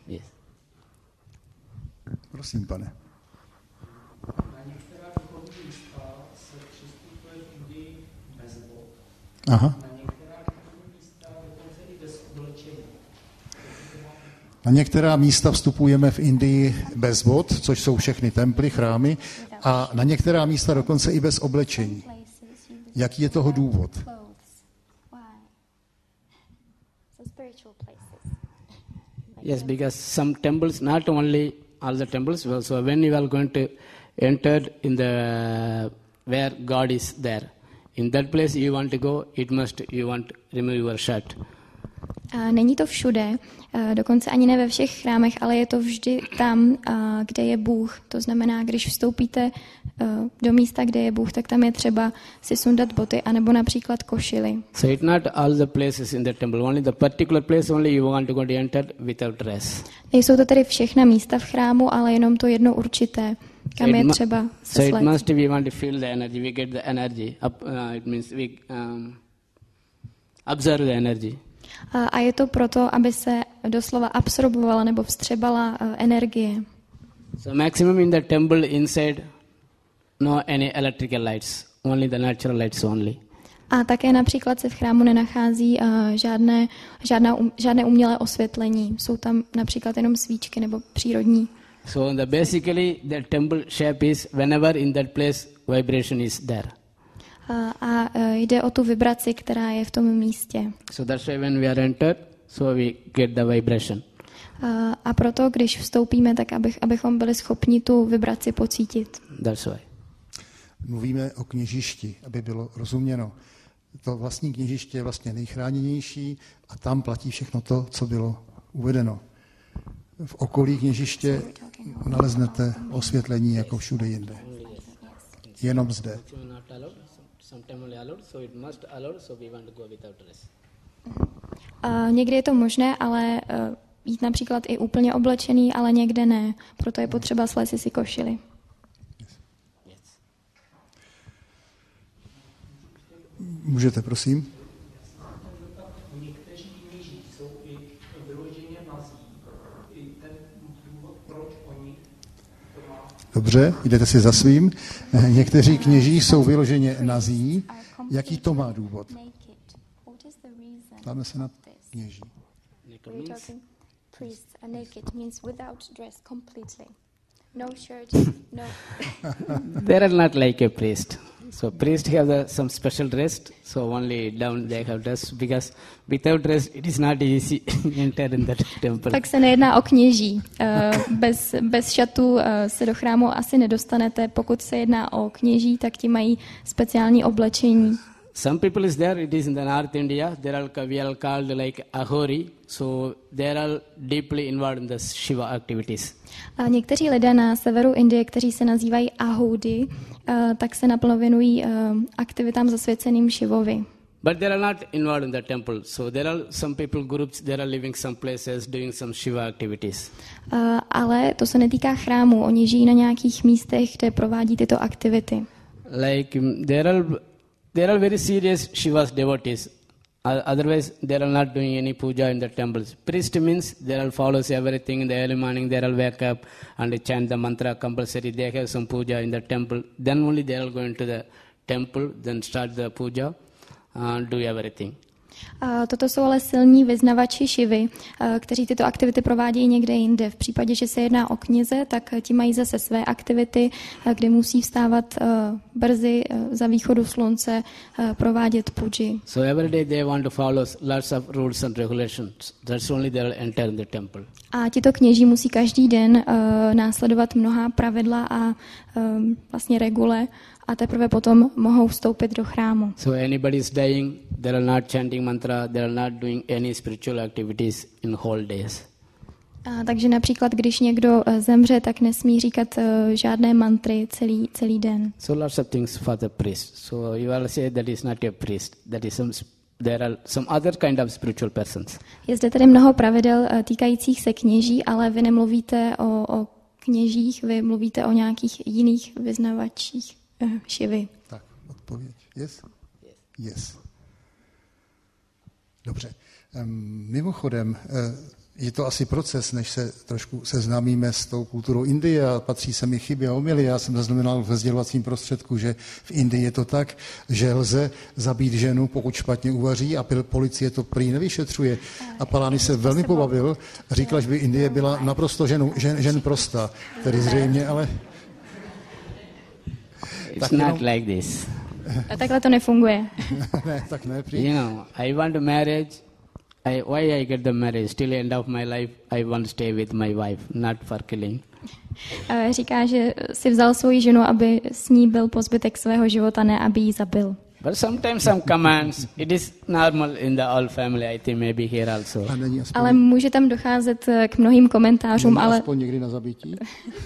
Prosím, pane. Na některá duchovní místa se přistupuje v Indii Aha. Na některá místa vstupujeme v Indii bez bot, což jsou všechny temply, chrámy, a na některá místa dokonce i bez oblečení. Jaký je toho důvod? Yes, because some temples, not only all the temples, so when you are going to enter in the where God is there, in that place you want to go, you want to remove your shirt. Není to všude, dokonce ani ne ve všech chrámech, ale je to vždy tam, kde je Bůh. To znamená, když vstoupíte do místa, kde je Bůh, tak tam je třeba si sundat boty, anebo například košily. So it's not all the places in the temple, only the particular place only you want to go to enter without dress. Nejsou to tedy všechna místa v chrámu, ale jenom to jedno určité, kam je třeba se So it slet. must we want to feel the energy, we get the energy. It means we observe the energy. A je to proto, aby se doslova absorbovala nebo vstřebala energie. So maximum in the temple inside, no any electrical lights, only the natural lights only. A také například se v chrámu nenachází žádné umělé osvětlení. Jsou tam například jenom svíčky nebo přírodní. So basically the temple shape is whenever in that place vibration is there. A jde o tu vibraci, která je v tom místě. So that's why when we are entered, so we get the vibration. A proto, když vstoupíme, tak abychom byli schopni tu vibraci pocítit. That's why. Mluvíme o kněžišti, aby bylo rozuměno. To vlastní kněžiště je vlastně nejchráněnější a tam platí všechno to, co bylo uvedeno. V okolí kněžiště naleznete osvětlení jako všude jinde. Jenom zde. Někdy je to možné, ale jít například i úplně oblečený, ale někde ne. Proto je potřeba slézt si košily. Můžete, prosím. Někteří kněží jsou i vyloženě nazí. I ten důvod, proč oni to má. Dobře, jdete si za svým. Někteří kněží jsou vyloženě nazí. Jaký to má důvod? Dáme se na kněží. Priests are naked means without dress completely. No shirt, no. They are not like a priest. So priest have some special dress, so only down they have dress, because without dress it is not easy enter in that temple. Tak se nejedná o kněží. Bez šatů se do chrámu asi nedostanete. Pokud se jedná o kněží, tak ti mají speciální oblečení. Some people is there, it is in the North India, we are called like Ahori, so they are all deeply involved in the Shiva activities. A někteří lidé na severu Indie, kteří se nazývají Ahudi, tak se naplno věnují aktivitám zasvěceným Šivovi. But they are not involved in the temple, so there are some people groups, they are living some places, doing some Shiva activities. Ale to se netýká chrámu, oni žijí na nějakých místech, kde provádí tyto aktivity. Like there are very serious Shiva's devotees. Otherwise, they are not doing any puja in the temples. Priest means they all follows everything in the early morning. They all wake up and chant the mantra compulsory. They have some puja in the temple. Then only they are going to the temple. Then start the puja and do everything. Toto jsou ale silní vyznavači Šivy, kteří tyto aktivity provádějí někde jinde. V případě, že se jedná o kněze, tak ti mají zase své aktivity, kde musí vstávat brzy za východu slunce, provádět puji. So every day they want to follow lots of rules and regulations. That's only they will enter in the temple. A tito kněží musí každý den následovat mnohá pravidla a vlastně regule, a teprve potom mohou vstoupit do chrámu. So anybody is dying, they are not chanting mantra, they are not doing any spiritual activities in whole days. Takže například, když někdo zemře, tak nesmí říkat žádné mantry celý den. So lots of things for the priest. So you will say that is not a priest, that is there are some other kind of spiritual persons. Je zde tedy mnoho pravidel týkajících se kněží, ale vy nemluvíte o kněžích, vy mluvíte o nějakých jiných vyznavačích Šivy. Tak, odpověď. Yes? Yes. Dobře. Mimochodem, je to asi proces, než se trošku seznámíme s tou kulturou Indie a patří se mi chyby a omyly. Já jsem zaznamenal ve sdělovacím prostředku, že v Indii je to tak, že lze zabít ženu, pokud špatně uvaří, a policie to prý nevyšetřuje. A Palani se velmi pobavil a říkal, že by Indie byla naprosto žen prostá. Tedy zřejmě, ale... It's not like this. Takhle to nefunguje. Ne, tak ne. You know, I want marriage. Why I get the marriage? Till the end of my life, I want to stay with my wife, not for killing. Říká, že si vzal svoji ženu, aby s ní byl po zbytek svého života, ne aby ji zabil. But sometimes some commands, it is normal in the all family, I think maybe here also. Ale může tam docházet k mnohým komentářům, ale... Aspoň někdy na zabití?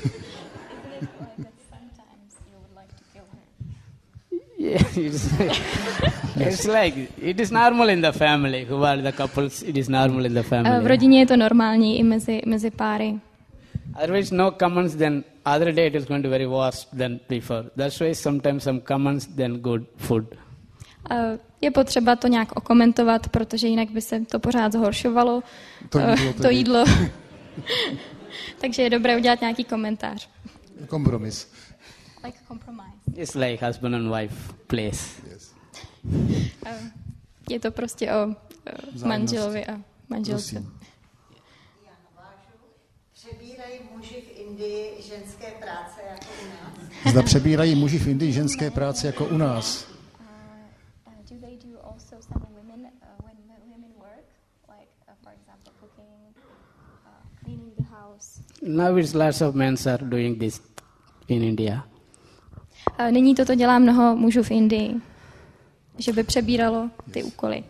Yeah, it's like, it is normal in the family, who are the couples, it is normal in the family. V rodině je to normální i mezi páry. Otherwise no comments, then other day it is going to be very worse than before. That's why sometimes some comments, then good food. Je potřeba to nějak okomentovat, protože jinak by se to pořád zhoršovalo, to jídlo. Takže je dobré udělat nějaký komentář. Kompromis. Like compromise. It's like husband and wife place. Yes. Je to prostě o manželovi a manželce. Já navážu. Přebírají muži v Indii ženské práce jako u nás? Zda přebírají muži v Indii ženské práce jako u nás? Do they do also some women when women work, like for example cooking, cleaning the house? Now it's lots of men are doing this in India. Nyní toto dělá mnoho mužů v Indii, že by přebíralo ty úkoly.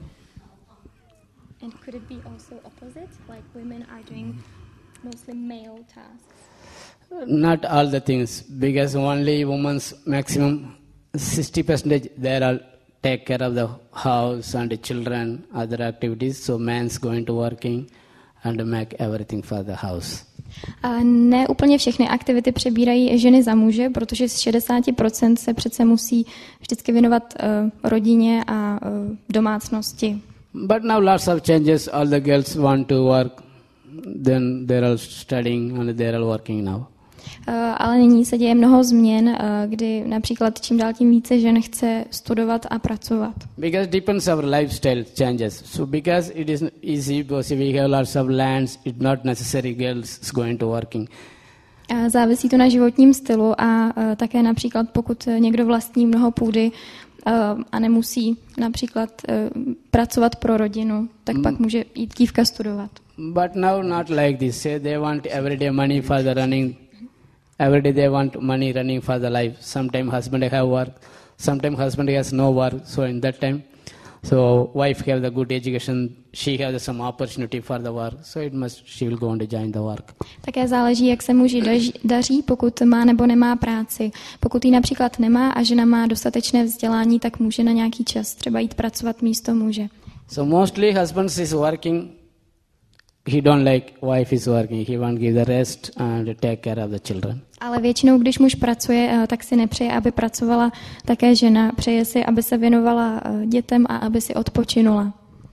And could it be also opposite, like women are doing mostly male tasks? Not all the things, because only women's maximum 60% they all take care of the house and the children, other activities, so man's going to working and make everything for the house. A ne úplně všechny aktivity přebírají ženy za muže, protože z 60% se přece musí vždycky věnovat rodině a domácnosti. But now lots of changes, all the girls want to work, then they're all studying and they're all working now. Ale nyní se děje mnoho změn, kdy například čím dál tím více žen chce studovat a pracovat. Because depends our lifestyle changes. So because it is easy, because we have lots of lands, it's not necessary girls going to working. Závisí to na životním stylu a také například pokud někdo vlastní mnoho půdy a nemusí například pracovat pro rodinu, tak pak může jít dívka studovat. But now not like this. Say they want everyday money for the running. Every day they want money running for the life. Sometimes husband have work, sometimes husband has no work. So in that time, so wife have the good education, she has some opportunity for the work. So she will go on to join the work. Také záleží, jak se muži daří, pokud má nebo nemá práci. Pokud ji například nemá a žena má dostatečné vzdělání, tak může na nějaký čas třeba jít pracovat místo muže. So mostly husbands is working. He don't like wife is working. He want give the rest and take care of the children. Ale většinou, když muž pracuje, tak si nepřeje, aby pracovala také žena. Přeje si, aby se věnovala dětem a aby si odpočinula.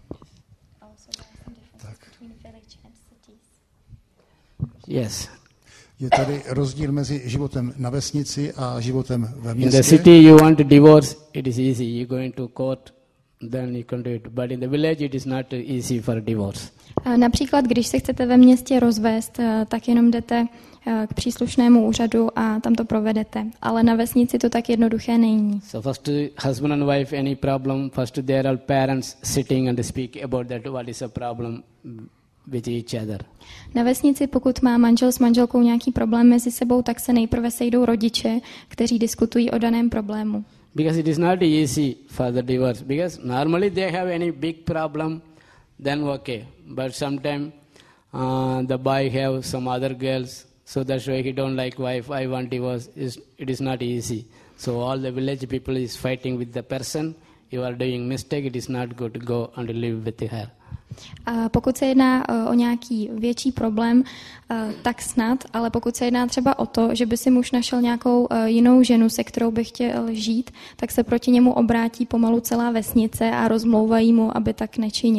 Yes. Je tady rozdíl mezi životem na vesnici a životem ve městě. In the city you want to divorce, it is easy. You go into court, then you can do it. But in the village it is not easy for divorce. Například, když se chcete ve městě rozvést, tak jenom jdete k příslušnému úřadu a tam to provedete. Ale na vesnici to tak jednoduché není. So first husband and wife any problem, first they are all parents sitting and speak about that what is a problem with each other. Na vesnici, pokud má manžel s manželkou nějaký problém mezi sebou, tak se nejprve sejdou rodiče, kteří diskutují o daném problému. Because it is not easy for the divorce. Because normally they have any big problem, then okay. But sometimes the boy have some other girls, so that's why he don't like wife. I want divorce. It is not easy. So all the village people is fighting with the person. You are doing mistake. It is not good to go and live with her. A pokud se jedná o nějaký větší problém, tak snad, ale pokud se jedná třeba o to, že by si muž našel nějakou jinou ženu, se kterou by chtěl žít, tak se proti němu obrátí pomalu celá vesnice a rozmlouvají mu, aby tak nečinil.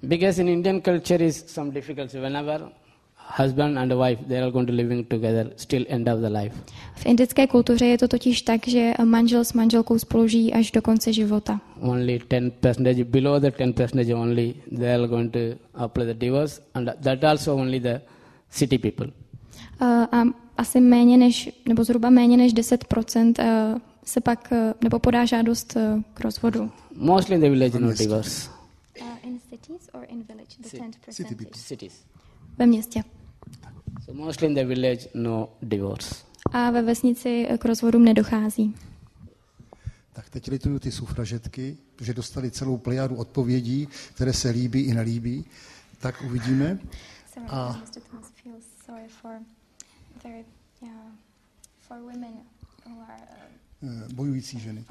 Because in Indian culture is some difficulty. Whenever husband and wife, they are going to living together still end of the life. V indické kultuře je to totiž tak, že manžel s manželkou spolu žijí až do konce života. Only 10%, below the 10% only, they are going to apply the divorce, and that also only the city people. A asi méně než, nebo zhruba méně než 10% se pak, nebo podá žádost k rozvodu. Mostly in the village, no divorce. In cities or in village, the 10%? Cities. Ve městě. So mostly in the village, no divorce. A ve vesnici k rozvodům nedochází. Tak teď lituju ty sufražetky, protože dostali celou plejádu odpovědí, které se líbí i nelíbí. Tak uvidíme. A bojující ženy.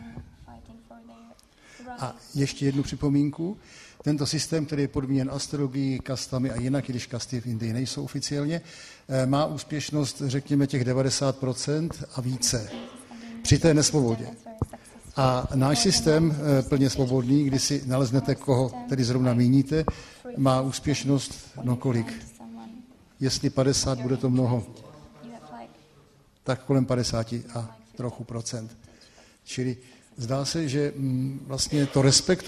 A ještě jednu připomínku. Tento systém, který je podmíněn astrologií, kastami a jinak, když kasty v Indii nejsou oficiálně, má úspěšnost, řekněme, těch 90% a více při té nesvobodě. A náš systém plně svobodný, kdy si naleznete, koho tedy zrovna míníte, má úspěšnost, no kolik? Jestli 50, bude to mnoho. Tak kolem 50 a trochu procent. Čili zdá se, že vlastně to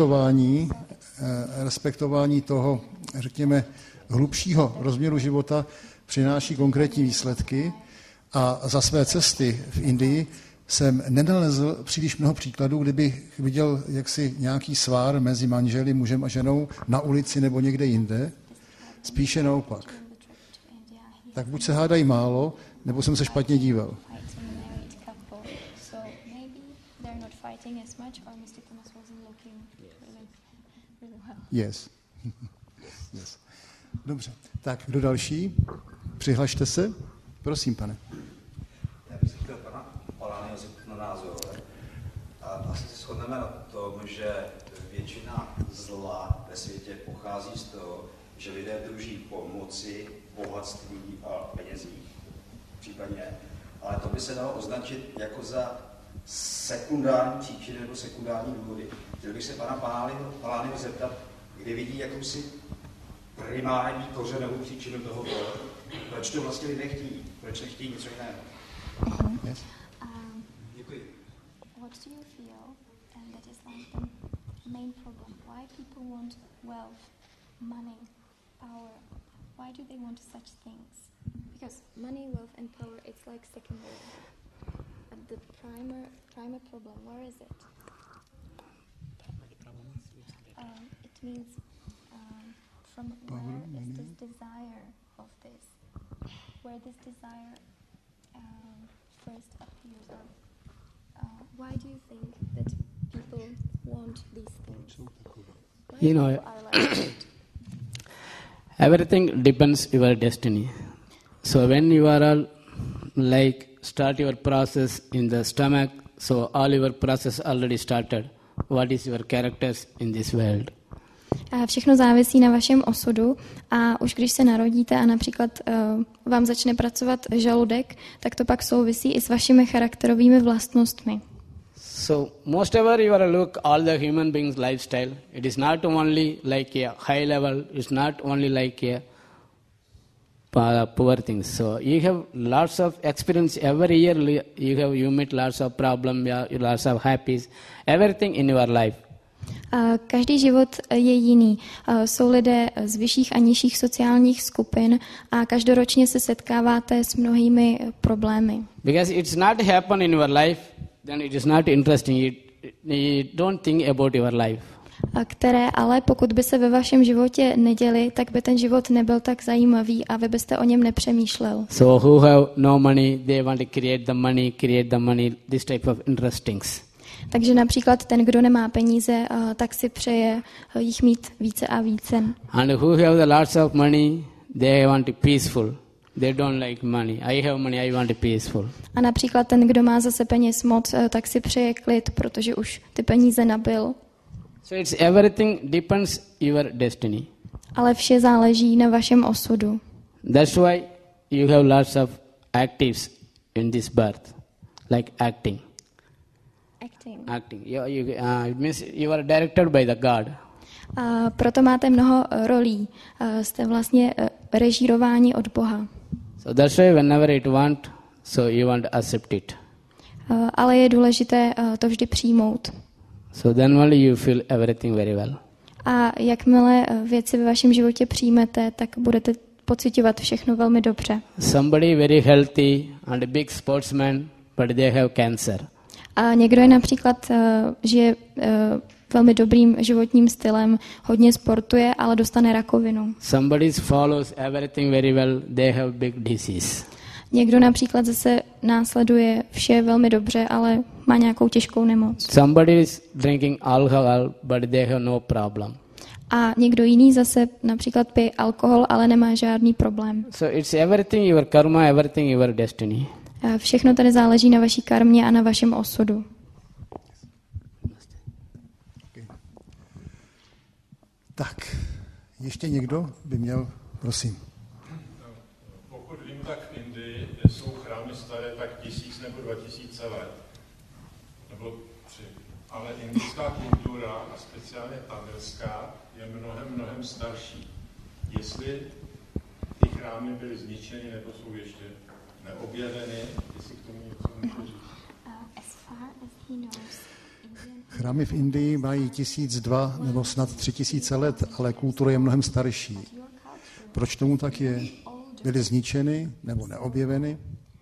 respektování toho, řekněme, hlubšího rozměru života přináší konkrétní výsledky a za své cesty v Indii jsem nenalezl příliš mnoho příkladů, kdybych viděl jaksi nějaký svár mezi manželi, mužem a ženou na ulici nebo někde jinde, spíše naopak. Tak buď se hádají málo, nebo jsem se špatně díval. Yes. Yes. Dobře. Tak, kdo další? Přihlašte se. Prosím, pane. Já bych se chtěl pana Palányho zeptat na názor. A asi se shodneme na tom, že většina zla ve světě pochází z toho, že lidé touží po moci, bohatství a penězích. Případně. Ale to by se dalo označit jako za sekundární příčiny nebo sekundární důvody. Chtěl bych se pana Palányho zeptat, kdy vidí jakousi primární kořenovou příčinu tohoto. Proč to vlastně lidé chtějí? Proč nechtějí něco jiného? Yes. Děkuji. What do you feel, and that is like the main problem? Why people want wealth, money, power? Why do they want such things? Because money, wealth, and power, it's like secondary. And the primer problem, where is it? It means from where is this desire of this? Where this desire first appears? Or why do you think that people want these things? Why You know, people are like that? everything depends your destiny. So when you are all like start your process in the stomach, so all your process already started. What is your characters in this world? A všechno závisí na vašem osudu a už když se narodíte a například vám začne pracovat žaludek, tak to pak souvisí i s vašimi charakterovými vlastnostmi. So most ever you are look all the human beings lifestyle. It is not only like a high level. It's not only like a poor things. So you have lots of experience every year. You meet lots of problems, lots of happies, everything in your life. Každý život je jiný. Jsou lidé z vyšších a nižších sociálních skupin a každoročně se setkáváte s mnohými problémy. Because it's not happen in your life, then it is not interesting. You don't think about your life. Které ale pokud by se ve vašem životě neděly, tak by ten život nebyl tak zajímavý a vy byste o něm nepřemýšlel. So who have no money, they want to create the money, this type of interestings. Takže například ten, kdo nemá peníze, tak si přeje jich mít více a více. And who have the lots of money, they want it peaceful. They don't like money. I have money, I want it peaceful. A například ten, kdo má zase peněz moc, tak si přeje klid, protože už ty peníze nabyl. So it's everything depends your destiny. Ale vše záleží na vašem osudu. That's why you have lots of actives in this birth, like acting. Acting. It means you are directed by the God. A proto máte mnoho rolí. Jste vlastně režírováni od Boha. So that's why whenever it want, so you want to accept it. Ale je důležité to vždy přijmout. So then only you feel everything very well. A jakmile věci ve vašem životě přijmete, tak budete pociťovat všechno velmi dobře. Somebody very healthy and a big sportsman, but they have cancer. A někdo je například, žije velmi dobrým životním stylem, hodně sportuje, ale dostane rakovinu. Somebody follows everything very well, they have big disease. Někdo například zase následuje vše velmi dobře, ale má nějakou těžkou nemoc. Somebody is drinking alcohol, but they have no problem. A někdo jiný zase například pije alkohol, ale nemá žádný problém. So it's everything your karma, everything your destiny. Všechno tady záleží na vaší karmě a na vašem osudu. Tak, ještě někdo by měl, prosím. Pokud vím, tak v Indii jsou chrámy staré tak 1000 nebo 2000 let. Nebo 3. Ale indická kultura, a speciálně tamilská, je mnohem starší. Jestli ty chrámy byly zničeny nebo jsou ještě neobjeveny, jestli k tomu něco můžu říct. Chrámy v Indii mají 1002 nebo snad 3000 let, ale kultura je mnohem starší. Proč tomu tak je? Byly zničeny nebo neobjeveny?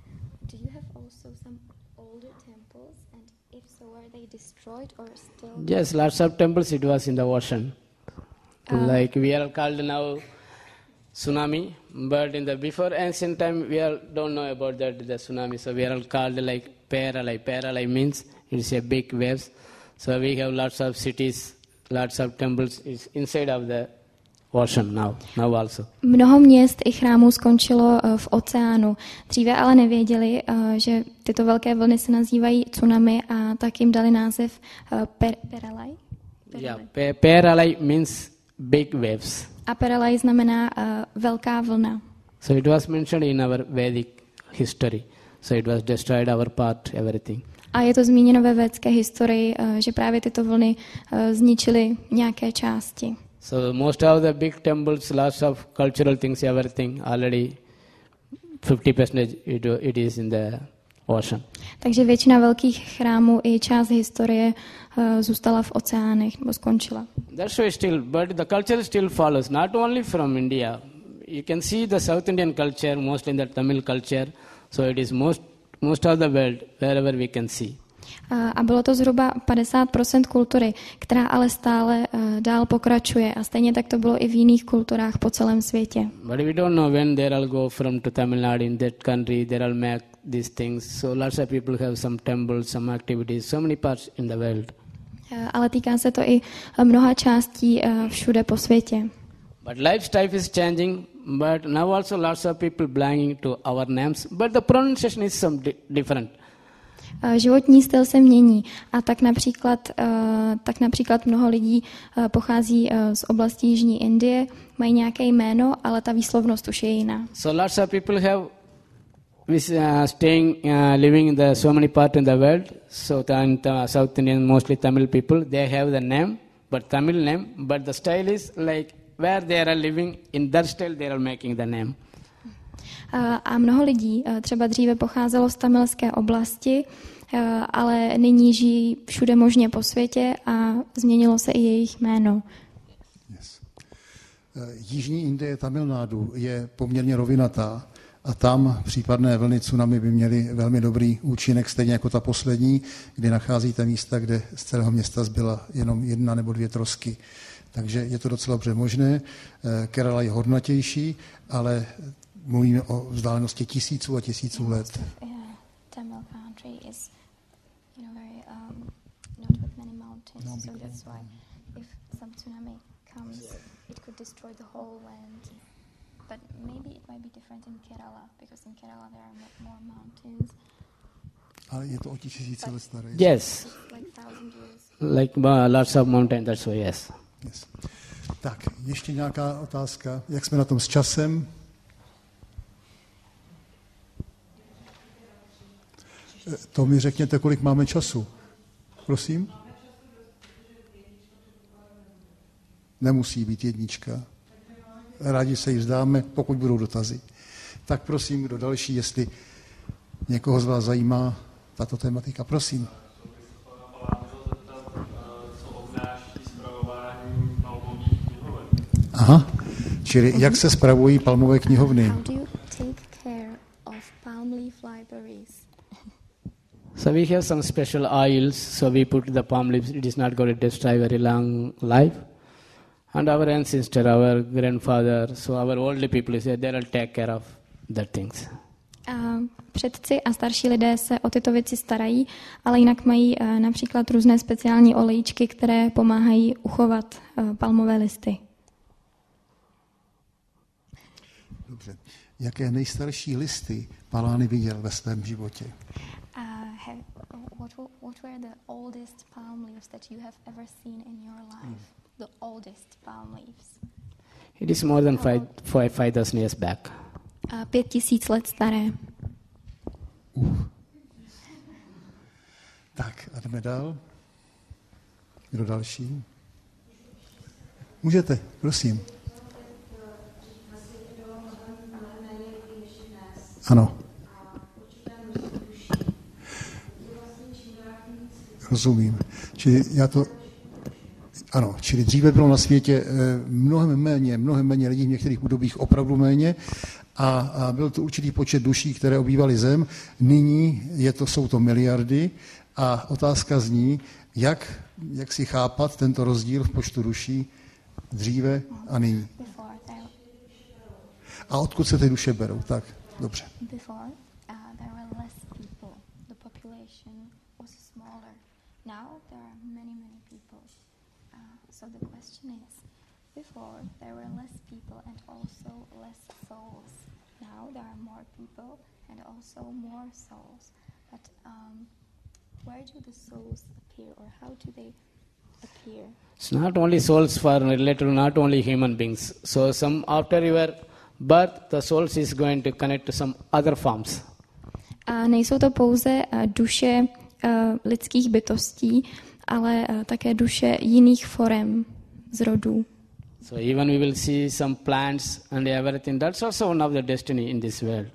Yes, lots of temples it was in the ocean. Like we are called now tsunami, but in the before ancient time we all don't know about the tsunami, so we are all called like Peralai. Peralai means it's a big waves. So we have lots of cities, lots of temples inside of the ocean now also. Mnoho měst i chrámů skončilo v oceánu. Dříve ale nevěděli, že tyto velké vlny se nazývají tsunami a tak jim dali název Peralai. Yeah, Peralai means big waves. A Peralai znamená velká vlna. So it was mentioned in our Vedic history. So it was destroyed our part, everything. A je to zmíněno ve védské historii, že právě tyto vlny zničily nějaké části. So most of the big temples, lots of cultural things, everything already 50% it is in the ocean. Takže většina velkých chrámů i část historie zůstala v oceánech nebo skončila. That's why still, but the culture still follows, not only from India. You can see the South Indian culture, mostly in the Tamil culture. So it is most of the world, wherever we can see. A bylo to zhruba 50% kultury, která ale stále dál pokračuje. A stejně tak to bylo i v jiných kulturách po celém světě. But we don't know when they all go from to Tamil Nadu in that country, they all make these things. So lots of people have some temples, some activities, so many parts in the world. Ale týká se to i mnoha částí všude po světě. But lifestyle is changing, but now also lots of people belonging to our names, but the pronunciation is some different. Životní styl se mění a tak například mnoho lidí pochází z oblasti Jižní Indie, mají nějaké jméno, ale ta výslovnost už je jiná. So lots of people have living in the so many parts in the world. So South Indian, mostly Tamil people, they have the name, but Tamil name, but the style is like where they are living, in that style they are making the name. A mnoho lidí třeba dříve pocházelo z tamilské oblasti, ale nyní žijí všude možně po světě a změnilo se i jejich jméno. Yes. Jižní Indie, Tamil Nadu je poměrně rovinatá a tam případné vlny tsunami by měly velmi dobrý účinek, stejně jako ta poslední, kdy nacházíte místa, kde z celého města zbyla jenom 1 nebo 2 trosky. Takže je to docela dobře možné. Kerala je hornatější, ale mluvíme o vzdálenosti tisíců a tisíců let. Tamil country is, very not with many mountains, so that's why if some tsunami comes, it could destroy the whole land. But maybe it might be different in Kerala, because in Kerala there are more mountains. Ale je to o tisíce let staré. Yes. Like lots of mountains, that's why, yes. Yes. Tak, ještě nějaká otázka. Jak jsme na tom s časem? To mi řekněte, kolik máme času. Prosím? Nemusí být jednička. Rádi se jí vzdáme, pokud budou dotazy. Tak prosím, kdo další, jestli někoho z vás zajímá tato tematika. Prosím. Aha, čili jak se spravují palmové knihovny? So we have some special oils, so we put the palm leaves, it is not going to destroy very long life. And our ancestor, our grandfather, so our older people, they will take care of that things. Předci a starší lidé se o tyto věci starají, ale jinak mají například různé speciální olejčky, které pomáhají uchovat palmové listy. Dobře. Jaké nejstarší listy Palány viděl ve svém životě? What were the oldest palm leaves that you have ever seen in your life? The oldest palm leaves. It is more than 5,000 years back. 5,000 let staré. Tak a jdeme dál. Kdo další? Můžete, prosím. Ano. Rozumím. Čili dříve bylo na světě mnohem méně lidí, v některých údobích opravdu méně a byl to určitý počet duší, které obývaly zem. Nyní jsou to miliardy a otázka zní, jak si chápat tento rozdíl v počtu duší dříve a nyní. A odkud se ty duše berou? Tak, dobře. So the question is, before there were less people and also less souls. Now there are more people and also more souls. But where do the souls appear, or how do they appear? It's not only souls for related to not only human beings. So after your birth, the souls is going to connect to some other forms. A nejsou to pouze duše lidských bytostí, ale také duše jiných forem z rodů. So even we will see some plants and everything. That's also one of the destiny in this world.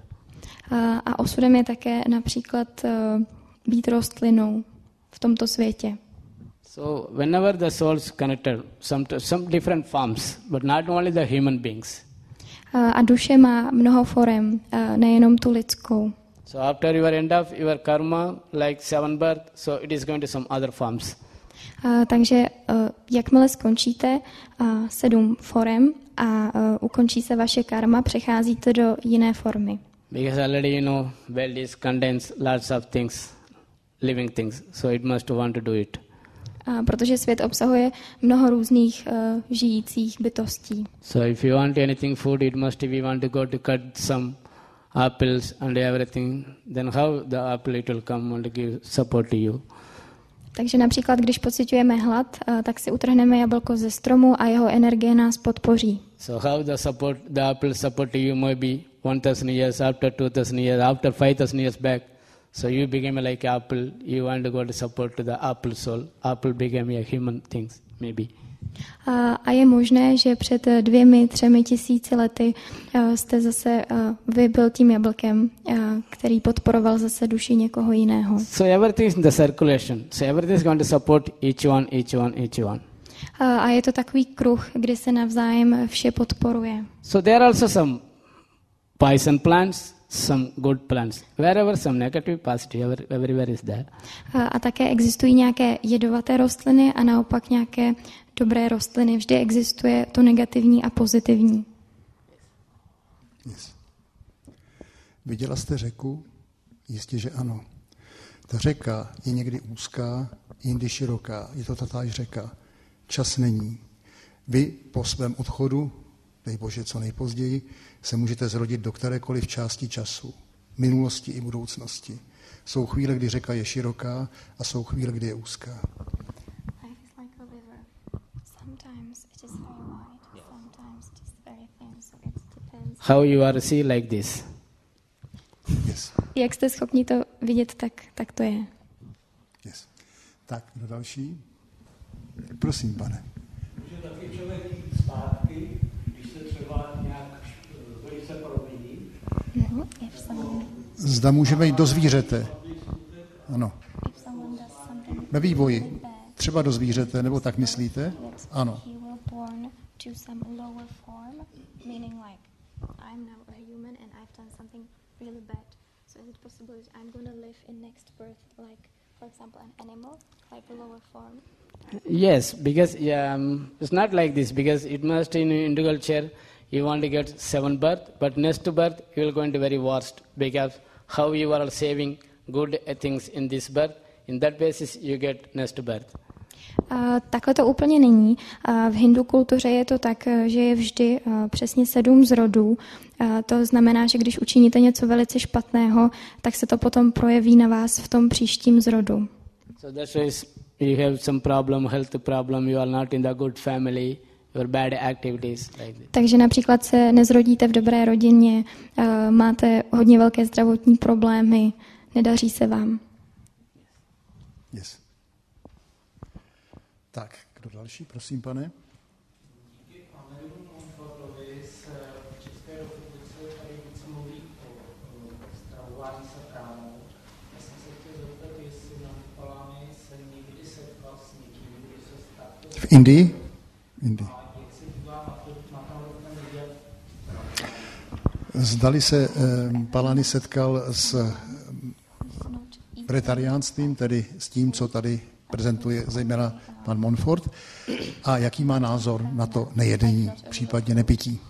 A osudem je také například být rostlinou v tomto světě. So whenever the souls connected, some different forms, but not only the human beings. A duše má mnoho forem, nejenom tu lidskou. So after your end of your karma, like 7 birth, so it is going to some other forms. Takže jakmile skončíte 7 forem a ukončí se vaše karma, přecházíte do jiné formy. Because already world is contains lots of things, living things, so it must want to do it. Protože svět obsahuje mnoho různých žijících bytostí. So if you want anything food, it must we want to go to cut some apples and everything, then how the apple it will come and give support to you. Takže například, když pociťujeme hlad, tak si utrhneme jablko ze stromu a jeho energie nás podpoří. So how the apple support to you maybe 1,000 years, after 2,000 years, after 5,000 years back. So you became like apple, you want to go to support to the apple soul. Apple became a human things, maybe. A je možné, že před 2-3 tisíci lety jste zase vy byl tím jablkem, který podporoval zase duši někoho jiného. So everything is in the circulation. So everything is going to support each one. A je to takový kruh, kde se navzájem vše podporuje. So there are also some poison plants, some good plants. Wherever some negative, positive, everywhere is there. A také existují nějaké jedovaté rostliny a naopak nějaké dobré rostliny. Vždy existuje to negativní a pozitivní. Yes. Viděla jste řeku? Jistě, že ano. Ta řeka je někdy úzká, jindy široká. Je to tatáž řeka. Čas není. Vy po svém odchodu, dej Bože co nejpozději, se můžete zrodit do kterékoliv části času. Minulosti i budoucnosti. Jsou chvíle, kdy řeka je široká a jsou chvíle, kdy je úzká. How you are see like this? Yes. Jak jste schopni to vidět, tak to je. Yes. Tak, kdo další? Prosím, pane. Může taky člověk jít Zda můžeme jít do zvířete. Ano. Ve vývoji. Třeba do zvířete, nebo tak myslíte? Ano. Yes, because it's not like this, because it must in Hindu culture you want to get 7 birth, but next birth you will go into very worst, because how you are saving good things in this birth, in that basis you get next birth. Takhle to úplně není. V hindu kultuře je to tak, že je vždy přesně 7 zrodů. To znamená, že když učiníte něco velice špatného, tak se to potom projeví na vás v tom příštím zrodu. So that's why you have some problem, health problem, you are not in the good family, your bad activities like this. Takže například se nezrodíte v dobré rodině, máte hodně velké zdravotní problémy, nedaří se vám. Yes. Tak, kdo další, prosím, pane? Díky Ameru Monfortovi se v České republice tady víc mluví o stravování se pránou. Já jsem se chtěl zeptat, jestli na Palány se někdy setkal s někým, kdo se takto... V Indii? Indii. A jak se dívá na ten jev? Zdali se Palány setkal s vegetariánstvím, tedy s tím, co tady prezentuje zejména pan Montfort, a jaký má názor na to nejedení, případně nepití.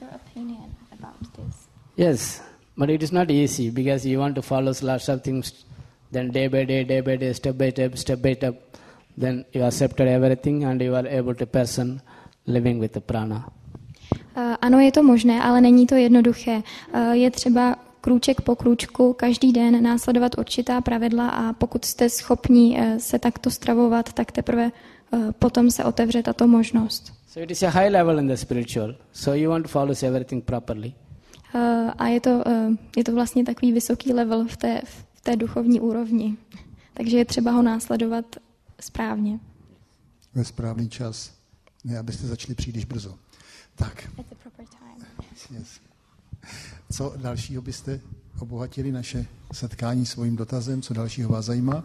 Yes, but it is not easy, because you want to follow lots of things, then day by day, step by step, then you accepted everything and you are able to person living with the prana. Ano, je to možné, ale není to jednoduché. Je třeba krůček po krůčku každý den následovat určitá pravidla, a pokud jste schopni se takto stravovat, tak teprve potom se otevře tato možnost. So it is a high level in the spiritual. So you want to follow everything properly. A je to vlastně takový vysoký level v té duchovní úrovni. Takže je třeba ho následovat správně. Ve správný čas. Ne, abyste začali příliš brzo. Tak. Yes. Co dalšího byste obohatili naše setkání svým dotazem? Co dalšího vás zajímá?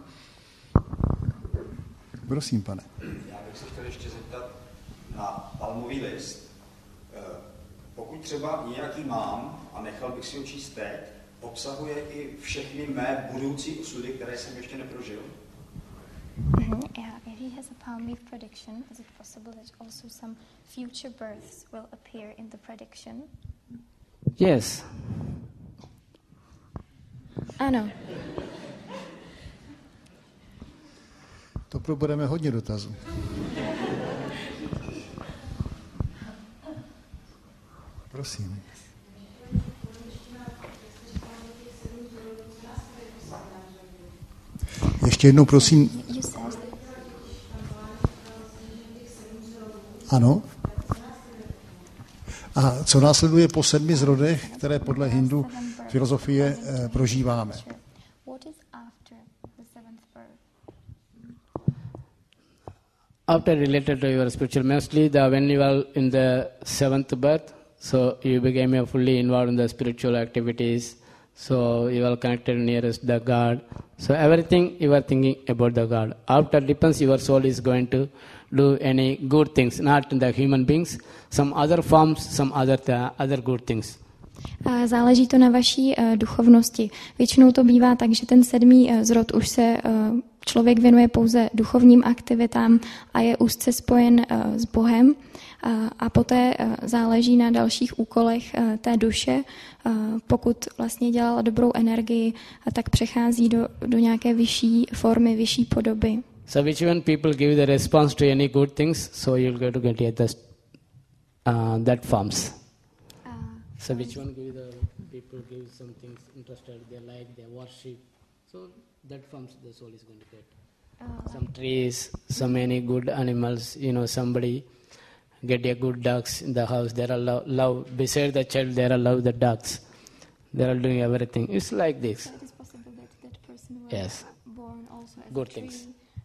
Prosím, pane. Já bych se chtěl ještě zeptat na palmový list. Pokud třeba nějaký mám a nechal bych si ho číst teď, obsahuje i všechny mé budoucí osudy, které jsem ještě neprožil? If he has a palm leaf prediction, is it possible that also some future births will appear in the prediction? Yes. Ano. To probereme hodně dotazů. Prosím. Ještě jednou, prosím. Ano. A co následuje po 7 zrodech, které podle hindu filozofie prožíváme? After related to your spiritual, mostly when you are in the 7th birth, so you became fully involved in the spiritual activities, so you are connected nearest the God. So everything you are thinking about the God. After depends your soul is going to do any good things, not in the human beings, some other forms, some other good things. Záleží to na vaší duchovnosti. Většinou to bývá tak, že ten 7. zrod už se člověk věnuje pouze duchovním aktivitám a je úzce spojen s Bohem. A poté záleží na dalších úkolech té duše. Pokud vlastně dělala dobrou energii, tak přechází do nějaké vyšší formy, vyšší podoby. So which when people give the response to any good things, so you'll go to get that forms. So which one give the people give some things interested, they like, they worship. So that forms the soul is going to get. Some trees, so many good animals, somebody get a good ducks in the house, there are love. Beside the child, there are love the ducks. They are doing everything. It's like this. So it is possible that person was yes. born also as good a tree, things.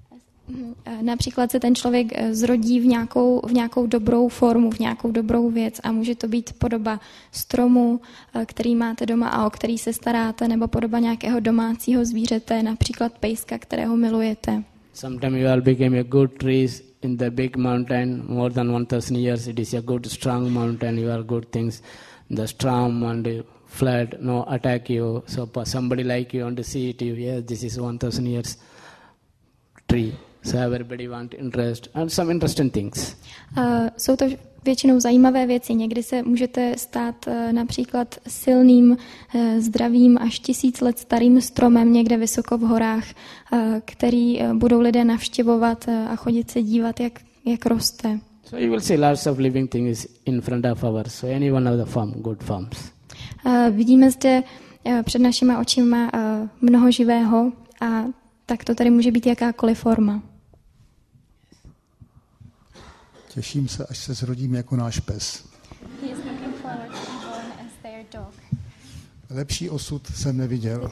Například se ten člověk zrodí v nějakou dobrou formu, v nějakou dobrou věc a může to být podoba stromu, který máte doma a o který se staráte, nebo podoba nějakého domácího zvířete, například pejska, kterého milujete. Sometimes you all became a good trees in the big mountain, more than 1000 years. It is a good strong mountain, you are good things. The storm and the flood no attack you. So somebody like you want to see it, yes, this is 1000 years tree. So everybody want interest and some interesting things. Jsou to většinou zajímavé věci. Někdy se můžete stát například silným, zdravým až 1000 let starým stromem někde vysoko v horách, který budou lidé navštěvovat a chodit se dívat, jak roste. So you will see lots of living things in front of ours. So any one of the farm, good farms. Vidíme zde před našima očima mnoho živého a tak to tady může být jakákoliv forma. Těším se, až se zrodím jako náš pes. Lepší osud jsem neviděl.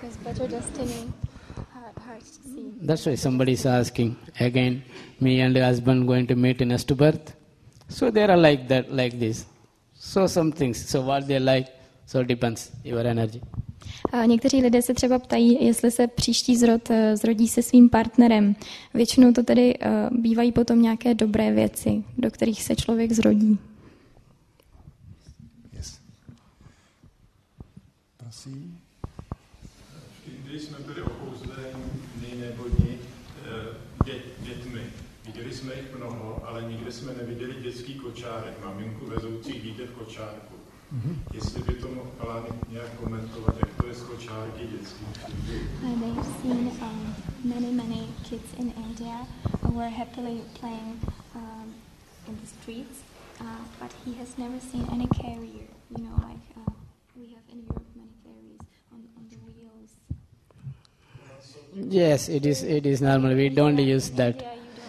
That's why somebody is asking again, me and the husband going to meet in Estubert. So they are like that, like this. So some things, so what they like, so depends your energy. Někteří lidé se třeba ptají, jestli se příští zrod zrodí se svým partnerem. Většinou to tedy bývají potom nějaké dobré věci, do kterých se člověk zrodí. Yes. Prosím. V Indii jsme byli okouzleni dětmi. Viděli jsme jich mnoho, ale nikdy jsme neviděli dětský kočárek, maminku vezoucí dítě v kočárku. Jestli by to mohl Palani nějak komentovat, jak to je s kočárky dětským. They've seen many kids in India who were happily playing in the streets, but he has never seen any carrier, you know, like we have in Europe many carriers on the wheels. Yes, it is normal. We don't use that.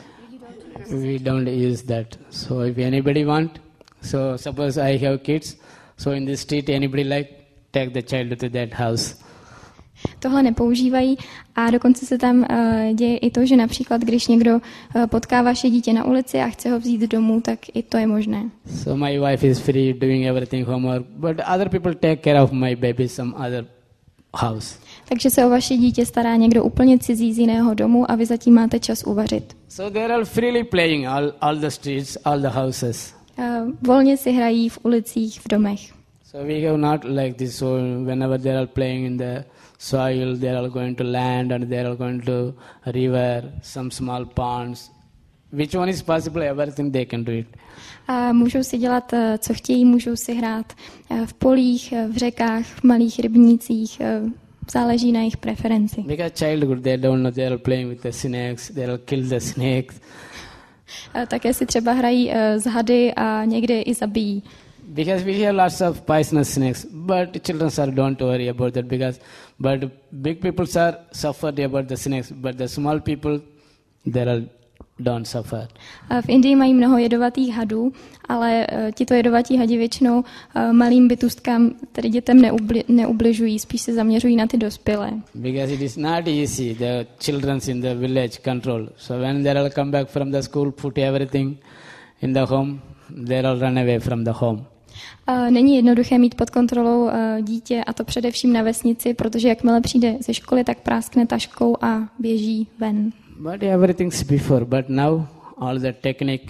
We don't use that. So if anybody want, so suppose I have kids, so in the street anybody like, take the child to that house. Tohle nepoužívají a dokonce se tam děje i to, že například, když někdo potká vaše dítě na ulici a chce ho vzít domů, tak i to je možné. So my wife is free doing everything homework, but other people take care of my baby some other house. Takže se o vaše dítě stará někdo úplně cizí z jiného domu a vy zatím máte čas uvařit. So they are all freely playing all the streets, all the houses. Volně si hrají v ulicích, v domech. So we have not like this. So whenever they are playing in the soil, they are going to land and they are going to river, some small ponds. Which one is possible? Everything they can do it. Můžou si dělat, co chtějí, můžou si hrát v polích, v řekách, v malých rybnících. Záleží na jejich preferenci. Because childhood, they don't know, they are playing with the snakes, they will kill the snakes. Také si třeba hrají z hady a někdy i zabijí. Because we have lots of poisonous snakes, but children don't worry about that but big people are suffered about the snakes, but the small people, they all don't suffer. V Indii mají mnoho jedovatých hadů, ale tito jedovatí hadi většinou malým bytůstkám, tedy dětem neubližují, spíš se zaměřují na ty dospělé. Because it is not easy, the children in the village control. So when they all come back from the school, put everything in the home, they all run away from the home. Není jednoduché mít pod kontrolou dítě, a to především na vesnici, protože jakmile přijde ze školy, tak práskne taškou a běží ven. But everything's before, but now all the technique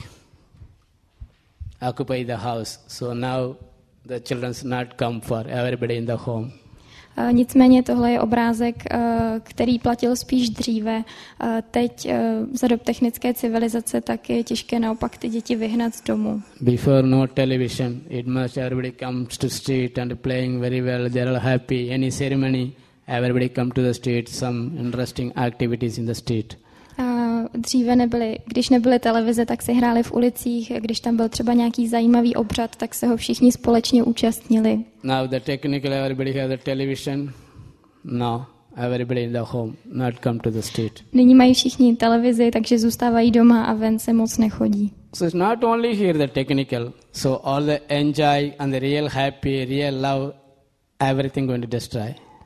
occupy the house. So now the children's not come for everybody in the home. Nicméně tohle je obrázek, který platil spíš dříve. Teď za dob technické civilizace tak je těžké naopak ty děti vyhnat z domu. Before no television, it must everybody comes to street and playing very well. They're all happy. Any ceremony, everybody come to the street. Some interesting activities in the street. Dříve když nebyly televize, tak se hráli v ulicích. Když tam byl třeba nějaký zajímavý obřad, tak se ho všichni společně účastnili. Now the technical everybody have the television. No, everybody in the home, not come to the street. Nyní mají všichni televizi, takže zůstávají doma a ven se moc nechodí. So it's not only here the technical. So all the enjoy and the real happy, real love, everything going to destroy.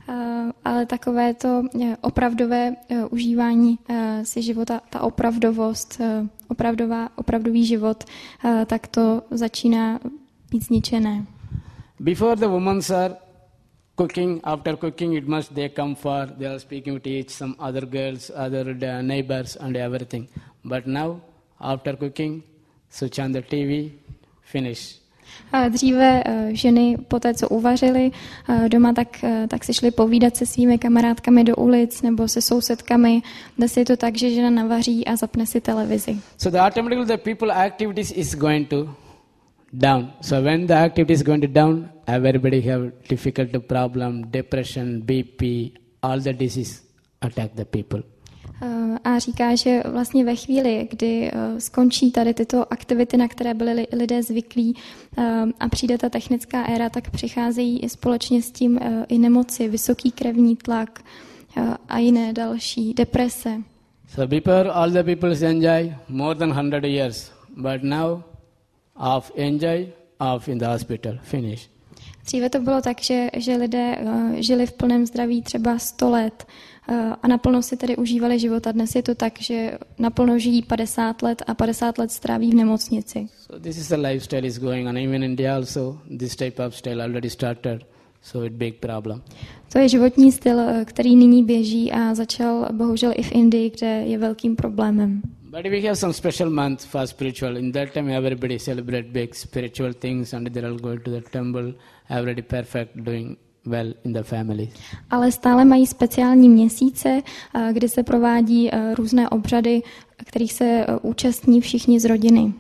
Ale takové to opravdové užívání si života, ta opravdovost, opravdový život, tak to začíná být zničené. Before the women are cooking, after cooking it must they come for, they are speaking to each some other girls, other neighbors and everything. But now, after cooking, switch on the TV, finish. Dříve ženy po té, co uvařily doma, tak si šly povídat se svými kamarádkami do ulic nebo se sousedkami. Dnes je to tak, že žena navaří a zapne si televizi. So the automatically the people activities is going to down. So when the activity is going to down, everybody have difficult problem, depression, BP, all the disease attack the people. A říká, že vlastně ve chvíli, kdy skončí tady tyto aktivity, na které byli lidé zvyklí a přijde ta technická éra, tak přicházejí i společně s tím i nemoci, vysoký krevní tlak a jiné další, deprese. So before all the people enjoy more than 100 years, but now half enjoy, half in the hospital, finish. Dříve to bylo tak, že lidé žili v plném zdraví třeba 100 let a naplno si tedy užívali život. A dnes je to tak, že naplno žijí 50 let a 50 let stráví v nemocnici. So this is the lifestyle is going on. Even in India also, this type of style already started. So it's big problem. To je životní styl, který nyní běží a začal bohužel i v Indii, kde je velkým problémem. But we have some special month for spiritual. In that time, everybody celebrate big spiritual things, and they're all going to the temple. Everybody perfect, doing well in the family. Ale stále mají speciální měsíce, kdy se provádí různé obřady, kterých se účastní všichni z rodiny.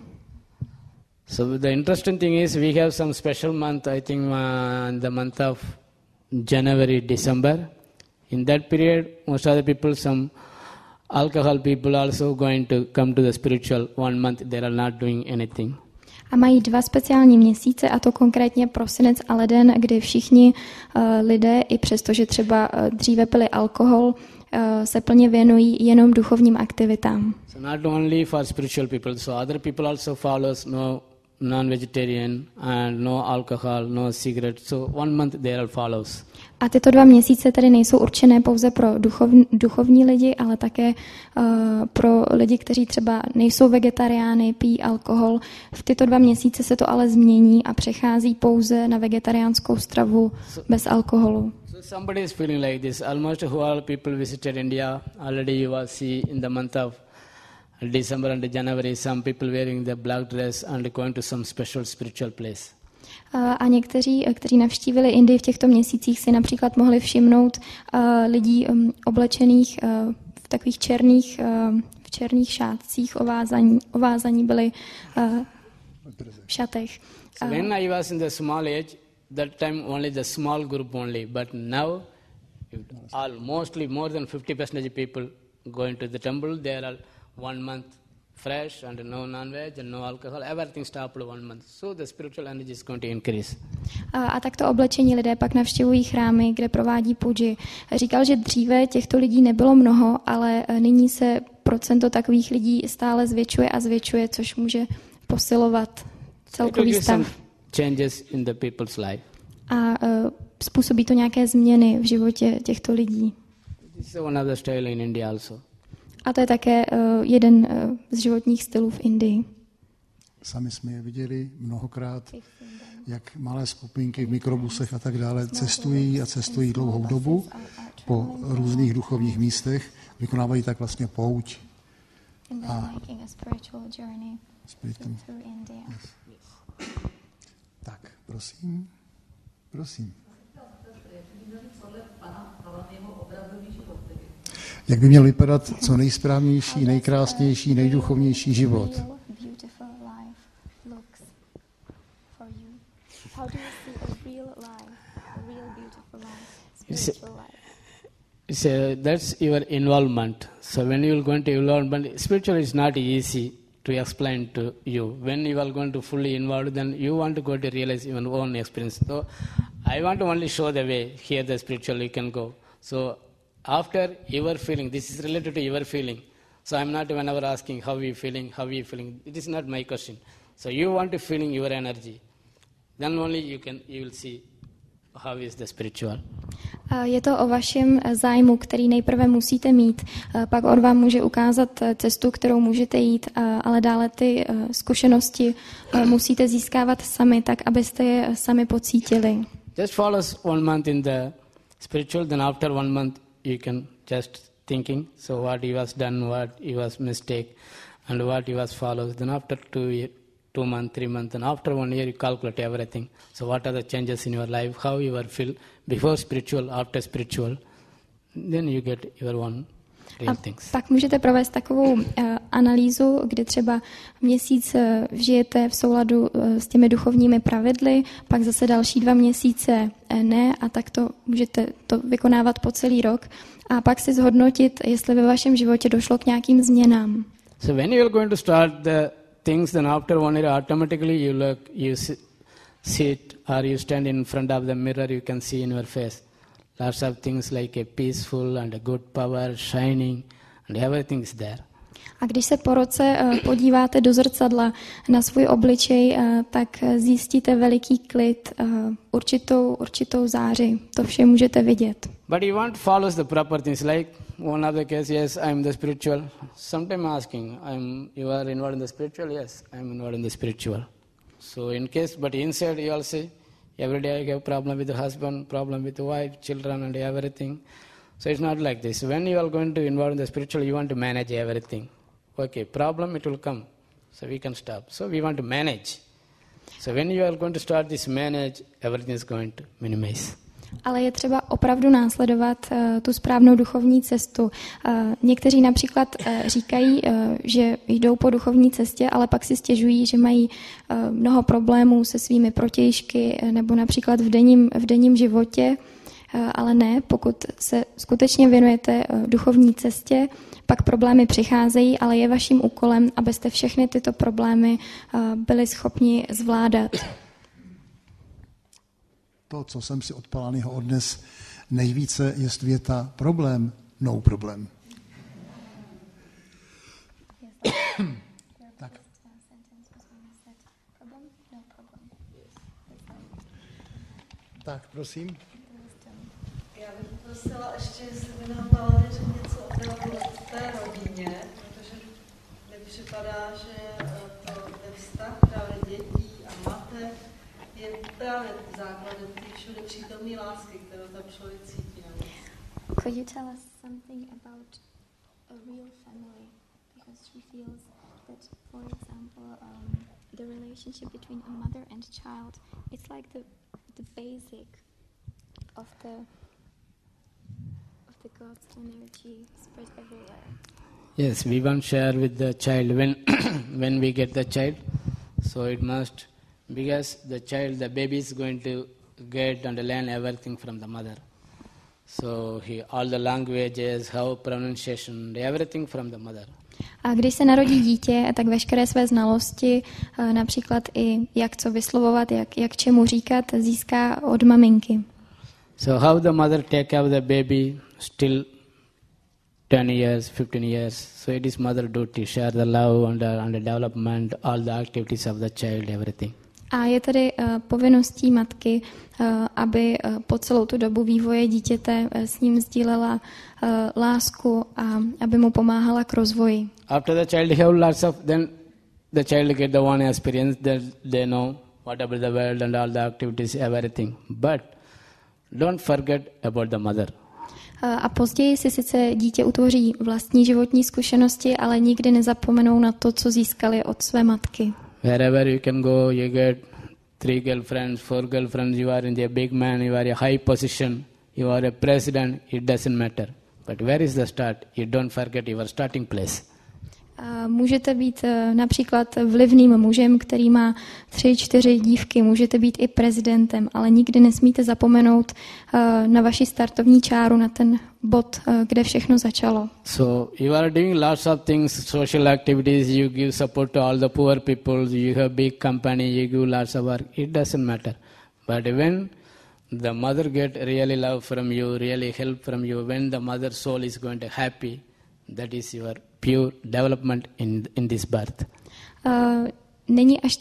So the interesting thing is we have some special month, I think the month of January, December. In that period, most of the people, some alcohol people also going to come to the spiritual 1 month. They are not doing anything. A mají 2 speciální měsíce, a to konkrétně prosinec a leden, kdy všichni lidé, i přesto, že třeba dříve pili alkohol, se plně věnují jenom duchovním aktivitám. So not only for spiritual people, so other people also follows no non-vegetarian and no alcohol, no cigarette. So 1 month they all follows. A tyto 2 měsíce tedy nejsou určené pouze pro duchovní lidi, ale také pro lidi, kteří třeba nejsou vegetariány, pijí alkohol. V tyto 2 měsíce se to ale změní a přechází pouze na vegetariánskou stravu bez alkoholu. So somebody is feeling like this. Almost all people visited India. Already you will see in the month of December and January some people wearing the black dress and going to some special spiritual place. A někteří, kteří navštívili Indii v těchto měsících, si například mohli všimnout lidí oblečených v takových černých šátcích, ovázaní byli v šatech. So when I was in the small age, that time only the small group only, but now mostly more than 50% people going to the temple. They are all 1 month fresh and no non-veg and no alcohol. Everything stopped 1 month. So the spiritual energy is going to increase. A takto oblečení lidé pak navštěvují chrámy, kde provádí puji. Říkal, že dříve těchto lidí nebylo mnoho, ale nyní se procento takových lidí stále zvětšuje a zvětšuje, což může posilovat celkový stav. Changes in the people's life. A způsobí to nějaké změny v životě těchto lidí. This is one of the style in India also. A to je také jeden z životních stylů v Indii. Sami jsme je viděli mnohokrát, jak malé skupinky v mikrobusech a tak dále cestují dlouhou dobu po různých duchovních místech, vykonávají tak vlastně pouť. Tak, prosím. Jak by měl vypadat co nejsprávnější, nejkrásnější, nejduchovnější život? That's your involvement. So when you are going to involvement, spiritual is not easy to explain to you. When you are going to fully involved, then you want to go to realize your own experience. So I want to only show the way. Here the spiritual you can go. So after your feeling, this is related to your feeling. So I'm not whenever asking how you feeling. It is not my question. So you want to feeling your energy. Then only you will see how is the spiritual. Je to o vašem zájmu, který nejprve musíte mít, pak on vám může ukázat cestu, kterou můžete jít, ale dále ty zkušenosti musíte získávat sami, tak abyste je sami pocítili. Just follow 1 month in the spiritual, then after 1 month you can just thinking, so what he was done, what he was mistake, and what he was follows. Then after 2 months, 3 months, and after 1 year you calculate everything. So what are the changes in your life, how you are feel before spiritual, after spiritual, then you get your one real things. Pak můžete provést takovou analýzu, kdy třeba měsíc žijete v souladu s těmi duchovními pravidly, pak zase další 2 měsíce ne a tak to můžete to vykonávat po celý rok a pak si zhodnotit, jestli ve vašem životě došlo k nějakým změnám. So when you are going to start the things, then after 1 year automatically you look, you sit or you stand in front of the mirror, you can see in your face lots of things like a peaceful and a good power shining and everything is there. A když se po roce podíváte do zrcadla na svůj obličej, tak zjistíte veliký klid, určitou záři. To vše můžete vidět. But you want to follow the proper things, like one of the cases, yes, I am the spiritual. Sometimes asking, you are involved in the spiritual? Yes, I am involved in the spiritual. So in case, but inside you all say, every day I have problem with the husband, problem with the wife, children and everything. So it's not like this. When you are going to involve in the spiritual, you want to manage everything. Okay, problem, it will come. So we can stop. So we want to manage. So when you are going to start this manage, everything is going to minimize. Ale je třeba opravdu následovat tu správnou duchovní cestu. Někteří například říkají, že jdou po duchovní cestě, ale pak si stěžují, že mají mnoho problémů se svými protějšky nebo například v denním životě. Ale ne, pokud se skutečně věnujete duchovní cestě, pak problémy přicházejí, ale je vaším úkolem, abyste všechny tyto problémy byli schopni zvládat. To, co jsem si od Palányho odnes nejvíce, je věta problém, no problém. Tak. Tak, prosím. Já bych prosila ještě, jestli by nám Páleň řekl něco o té rodině, protože mi připadá, že to ten vztah právě dětí a matek je právě základem té všude přítomné lásky, kterou tam člověk cítí. Could you tell us something about a real family? Because she feels that, for example, the relationship between a mother and child, it's like the basic of the God's energy spread everywhere. Yes, we want to share with the child when we get the child. So it must, because the baby is going to get and learn everything from the mother. So all the languages, how pronunciation, everything from the mother. A když se narodí dítě, tak veškeré své znalosti, například i jak co vyslovovat, jak čemu říkat, získá od maminky. So how the mother take care of the baby still 10 years, 15 years. So it is mother duty, share the love and the development, all the activities of the child, everything. A je tedy povinností matky, aby po celou tu dobu vývoje dítěte s ním sdílela lásku a aby mu pomáhala k rozvoji. After the child have lots of, then the child get the one experience that they know what about the world and all the activities, everything. But don't forget about the mother. A později si sice dítě utvoří vlastní životní zkušenosti, ale nikdy nezapomenou na to, co získali od své matky. Wherever you can go, you get 3 girlfriends, 4 girlfriends, you are in the big man, you are a high position, you are a president, it doesn't matter. But where is the start? You don't forget your starting place. Můžete být například vlivným mužem, který má 3-4 dívky, můžete být i prezidentem, ale nikdy nesmíte zapomenout na vaši startovní čáru, na ten bod, kde všechno začalo. So you are doing lots of things, social activities, you give support to all the poor people, you have big company, you give lots of work, it doesn't matter. But when the mother get really love from you, really help from you, when the mother soul is going to happy, that is your pure development in this birth. Není až tak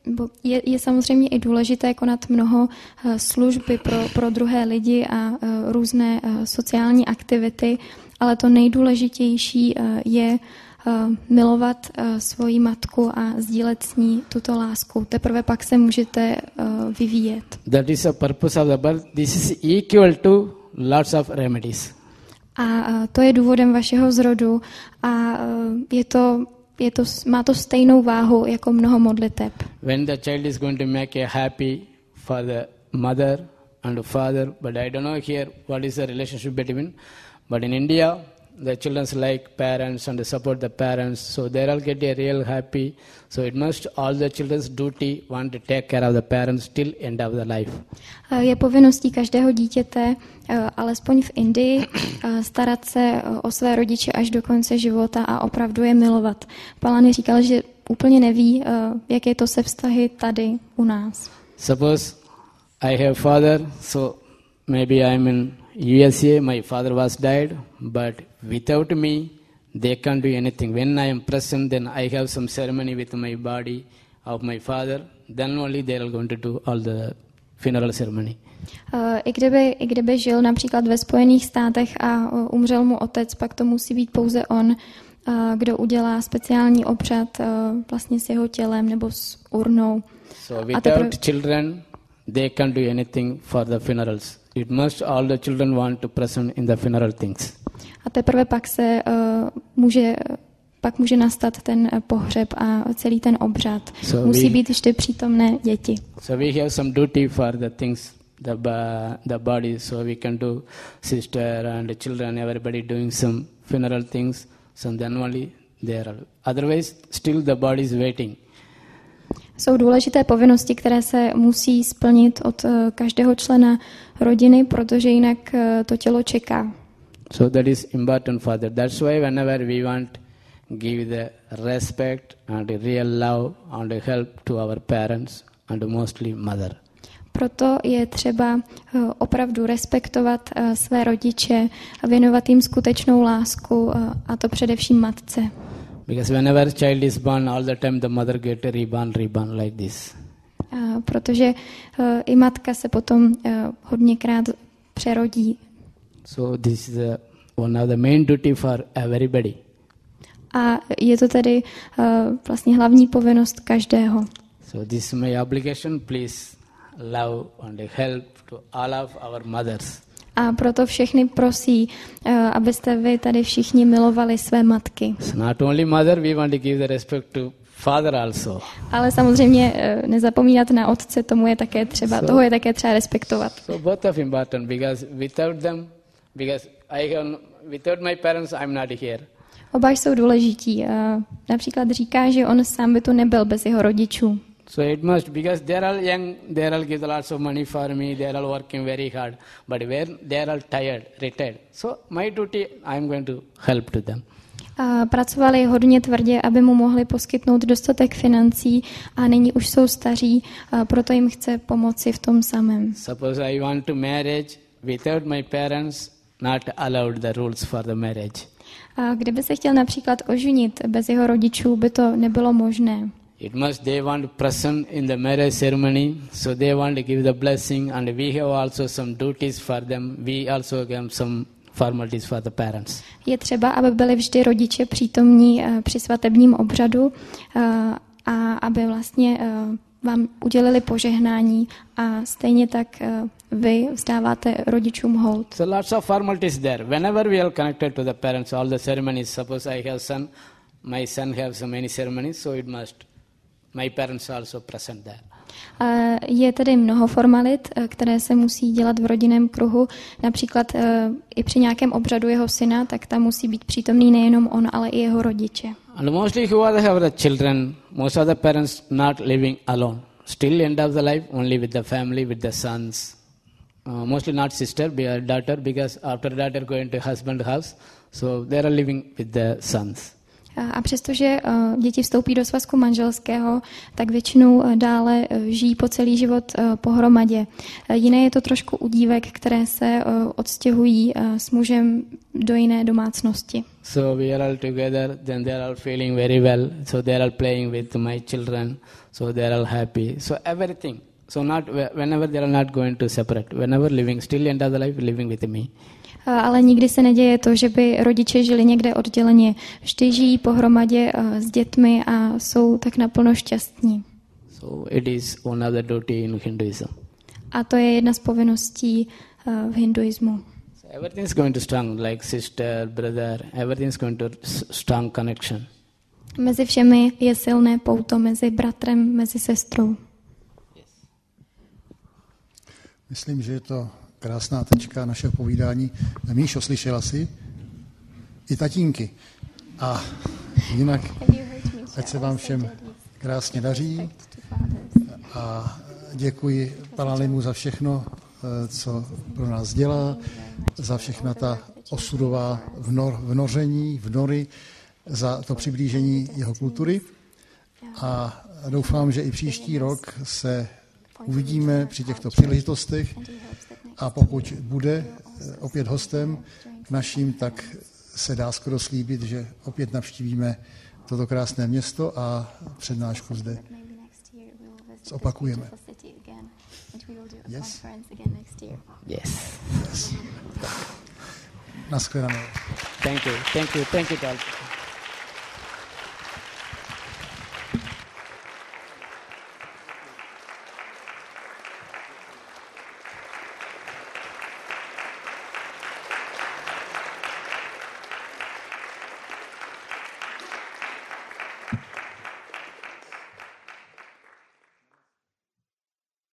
Je samozřejmě i důležité konat mnoho služby pro druhé lidi a různé sociální aktivity, ale to nejdůležitější je milovat svoji matku a sdílet s ní tuto lásku. Teprve pak se můžete vyvíjet. That is the purpose of the birth. This is equal to lots of remedies. A to je důvodem vašeho zrodu a má to stejnou váhu jako mnoho modliteb. When the child is going to make a happy for the mother and the father, but I don't know here what is the relationship between, but in India the children like parents and support the parents, so they all get a real happy. So it must all the children's duty want to take care of the parents till end of the life. Je povinností každého dítěte, alespoň v Indii, starat se o své rodiče až do konce života a opravdu je milovat. Palani říkal, že úplně neví, jak je to se vztahy tady u nás. Suppose I have father, so maybe I'm in USA, my father was died, but without me, they can't do anything. When I am present, then I have some ceremony with my body of my father, then only they are going to do all the funeral ceremony. I kdyby žil například ve Spojených státech a umřel mu otec, pak to musí být pouze on, kdo udělá speciální obřad vlastně s jeho tělem nebo s urnou. So without children, they can't do anything for the funerals. It must all the children want to present in the funeral things. A teprve pak může nastat ten pohřeb a celý ten obřad. So musí být vždy přítomné děti. So we have some duty for the things, the body, so we can do sister and the children, everybody doing some funeral things, so then only they are. Otherwise, still the body is waiting. Jsou důležité povinnosti, které se musí splnit od každého člena rodiny, protože jinak to tělo čeká. So that is important for that. That's why whenever we want give the respect and the real love and the help to our parents and mostly mother. Proto je třeba opravdu respektovat své rodiče a věnovat jim skutečnou lásku, a to především matce. Because whenever child is born, all the time the mother get reborn like this. Protože i matka se potom hodněkrát přerodí. So this is one of the main duty for everybody. A je to tedy vlastně hlavní povinnost každého. So this is my obligation. Please love and help to all of our mothers. A proto všechny prosí, abyste vy tady všichni milovali své matky. Not only mother, we want to give the respect to father also. Ale samozřejmě nezapomínat na otce, toho je také třeba respektovat. So both of important because without them, without my parents I'm not here. Oba jsou důležití. Například říká, že on sám by tu nebyl bez jeho rodičů. So it must, because they are all young, they all give lots of money for me, they are all working very hard, but where they are all tired, retired. So my duty, I am going to help to them. Pracovali hodně tvrdě, aby mu mohli poskytnout dostatek financí a nyní už jsou staří, proto jim chce pomoci v tom samém. Suppose I want to marriage without my parents, not allowed the rules for the marriage. A kdyby se chtěl například oženit bez jeho rodičů, by to nebylo možné. It must, they want present in the marriage ceremony, so they want to give the blessing, and we have also some duties for them. We also have some formalities for the parents. Je třeba, aby byli vždy rodiče přítomní při svatebním obřadu a aby vlastně vám udělili požehnání a stejně tak vy vzdáváte rodičům hold. So lots of formalities there. Whenever we are connected to the parents, all the ceremonies, suppose I have son, my son have so many ceremonies, so it must. My parents are also present there. Je tedy mnoho formalit, které se musí dělat v rodinném kruhu. Například i při nějakém obřadu jeho syna, tak tam musí být přítomný nejenom on, ale i jeho rodiče. And mostly who are have the children, most of the parents not living alone. Still end of the life only with the family, with the sons. Mostly not sister, but daughter, because after daughter going to husband house, so they are living with the sons. A přestože děti vstoupí do svazku manželského, tak většinou dále žijí po celý život pohromadě. Jiné je to trošku u dívek, které se odstěhují s mužem do jiné domácnosti. So we are all together, then they are all feeling very well, so they are all playing with my children. So they are all happy. So everything. So not whenever they are not going to separate. Whenever living, still end of the life living with me. Ale nikdy se neděje to, že by rodiče žili někde odděleně. Vždy žijí pohromadě s dětmi a jsou tak naplno šťastní. So it is one of the duty in Hinduism. A to je jedna z povinností v hinduismu. So everything is going to strong, like sister, brother, everything is going to strong connection. Mezi všemi je silné pouto, mezi bratrem, mezi sestrou. Myslím, že je to krásná tečka našeho povídání. Míšo, slyšela jsi? I tatínky. A jinak, ať se vám všem krásně daří. A děkuji Palalimu za všechno, co pro nás dělá, za všechna ta osudová vnoření, vnory, za to přiblížení jeho kultury. A doufám, že i příští rok se uvidíme při těchto příležitostech a pokud bude opět hostem naším, tak se dá skoro slíbit, že opět navštívíme toto krásné město a přednášku zde zopakujeme. Yes? Yes. Naschledanou. Thank you to all.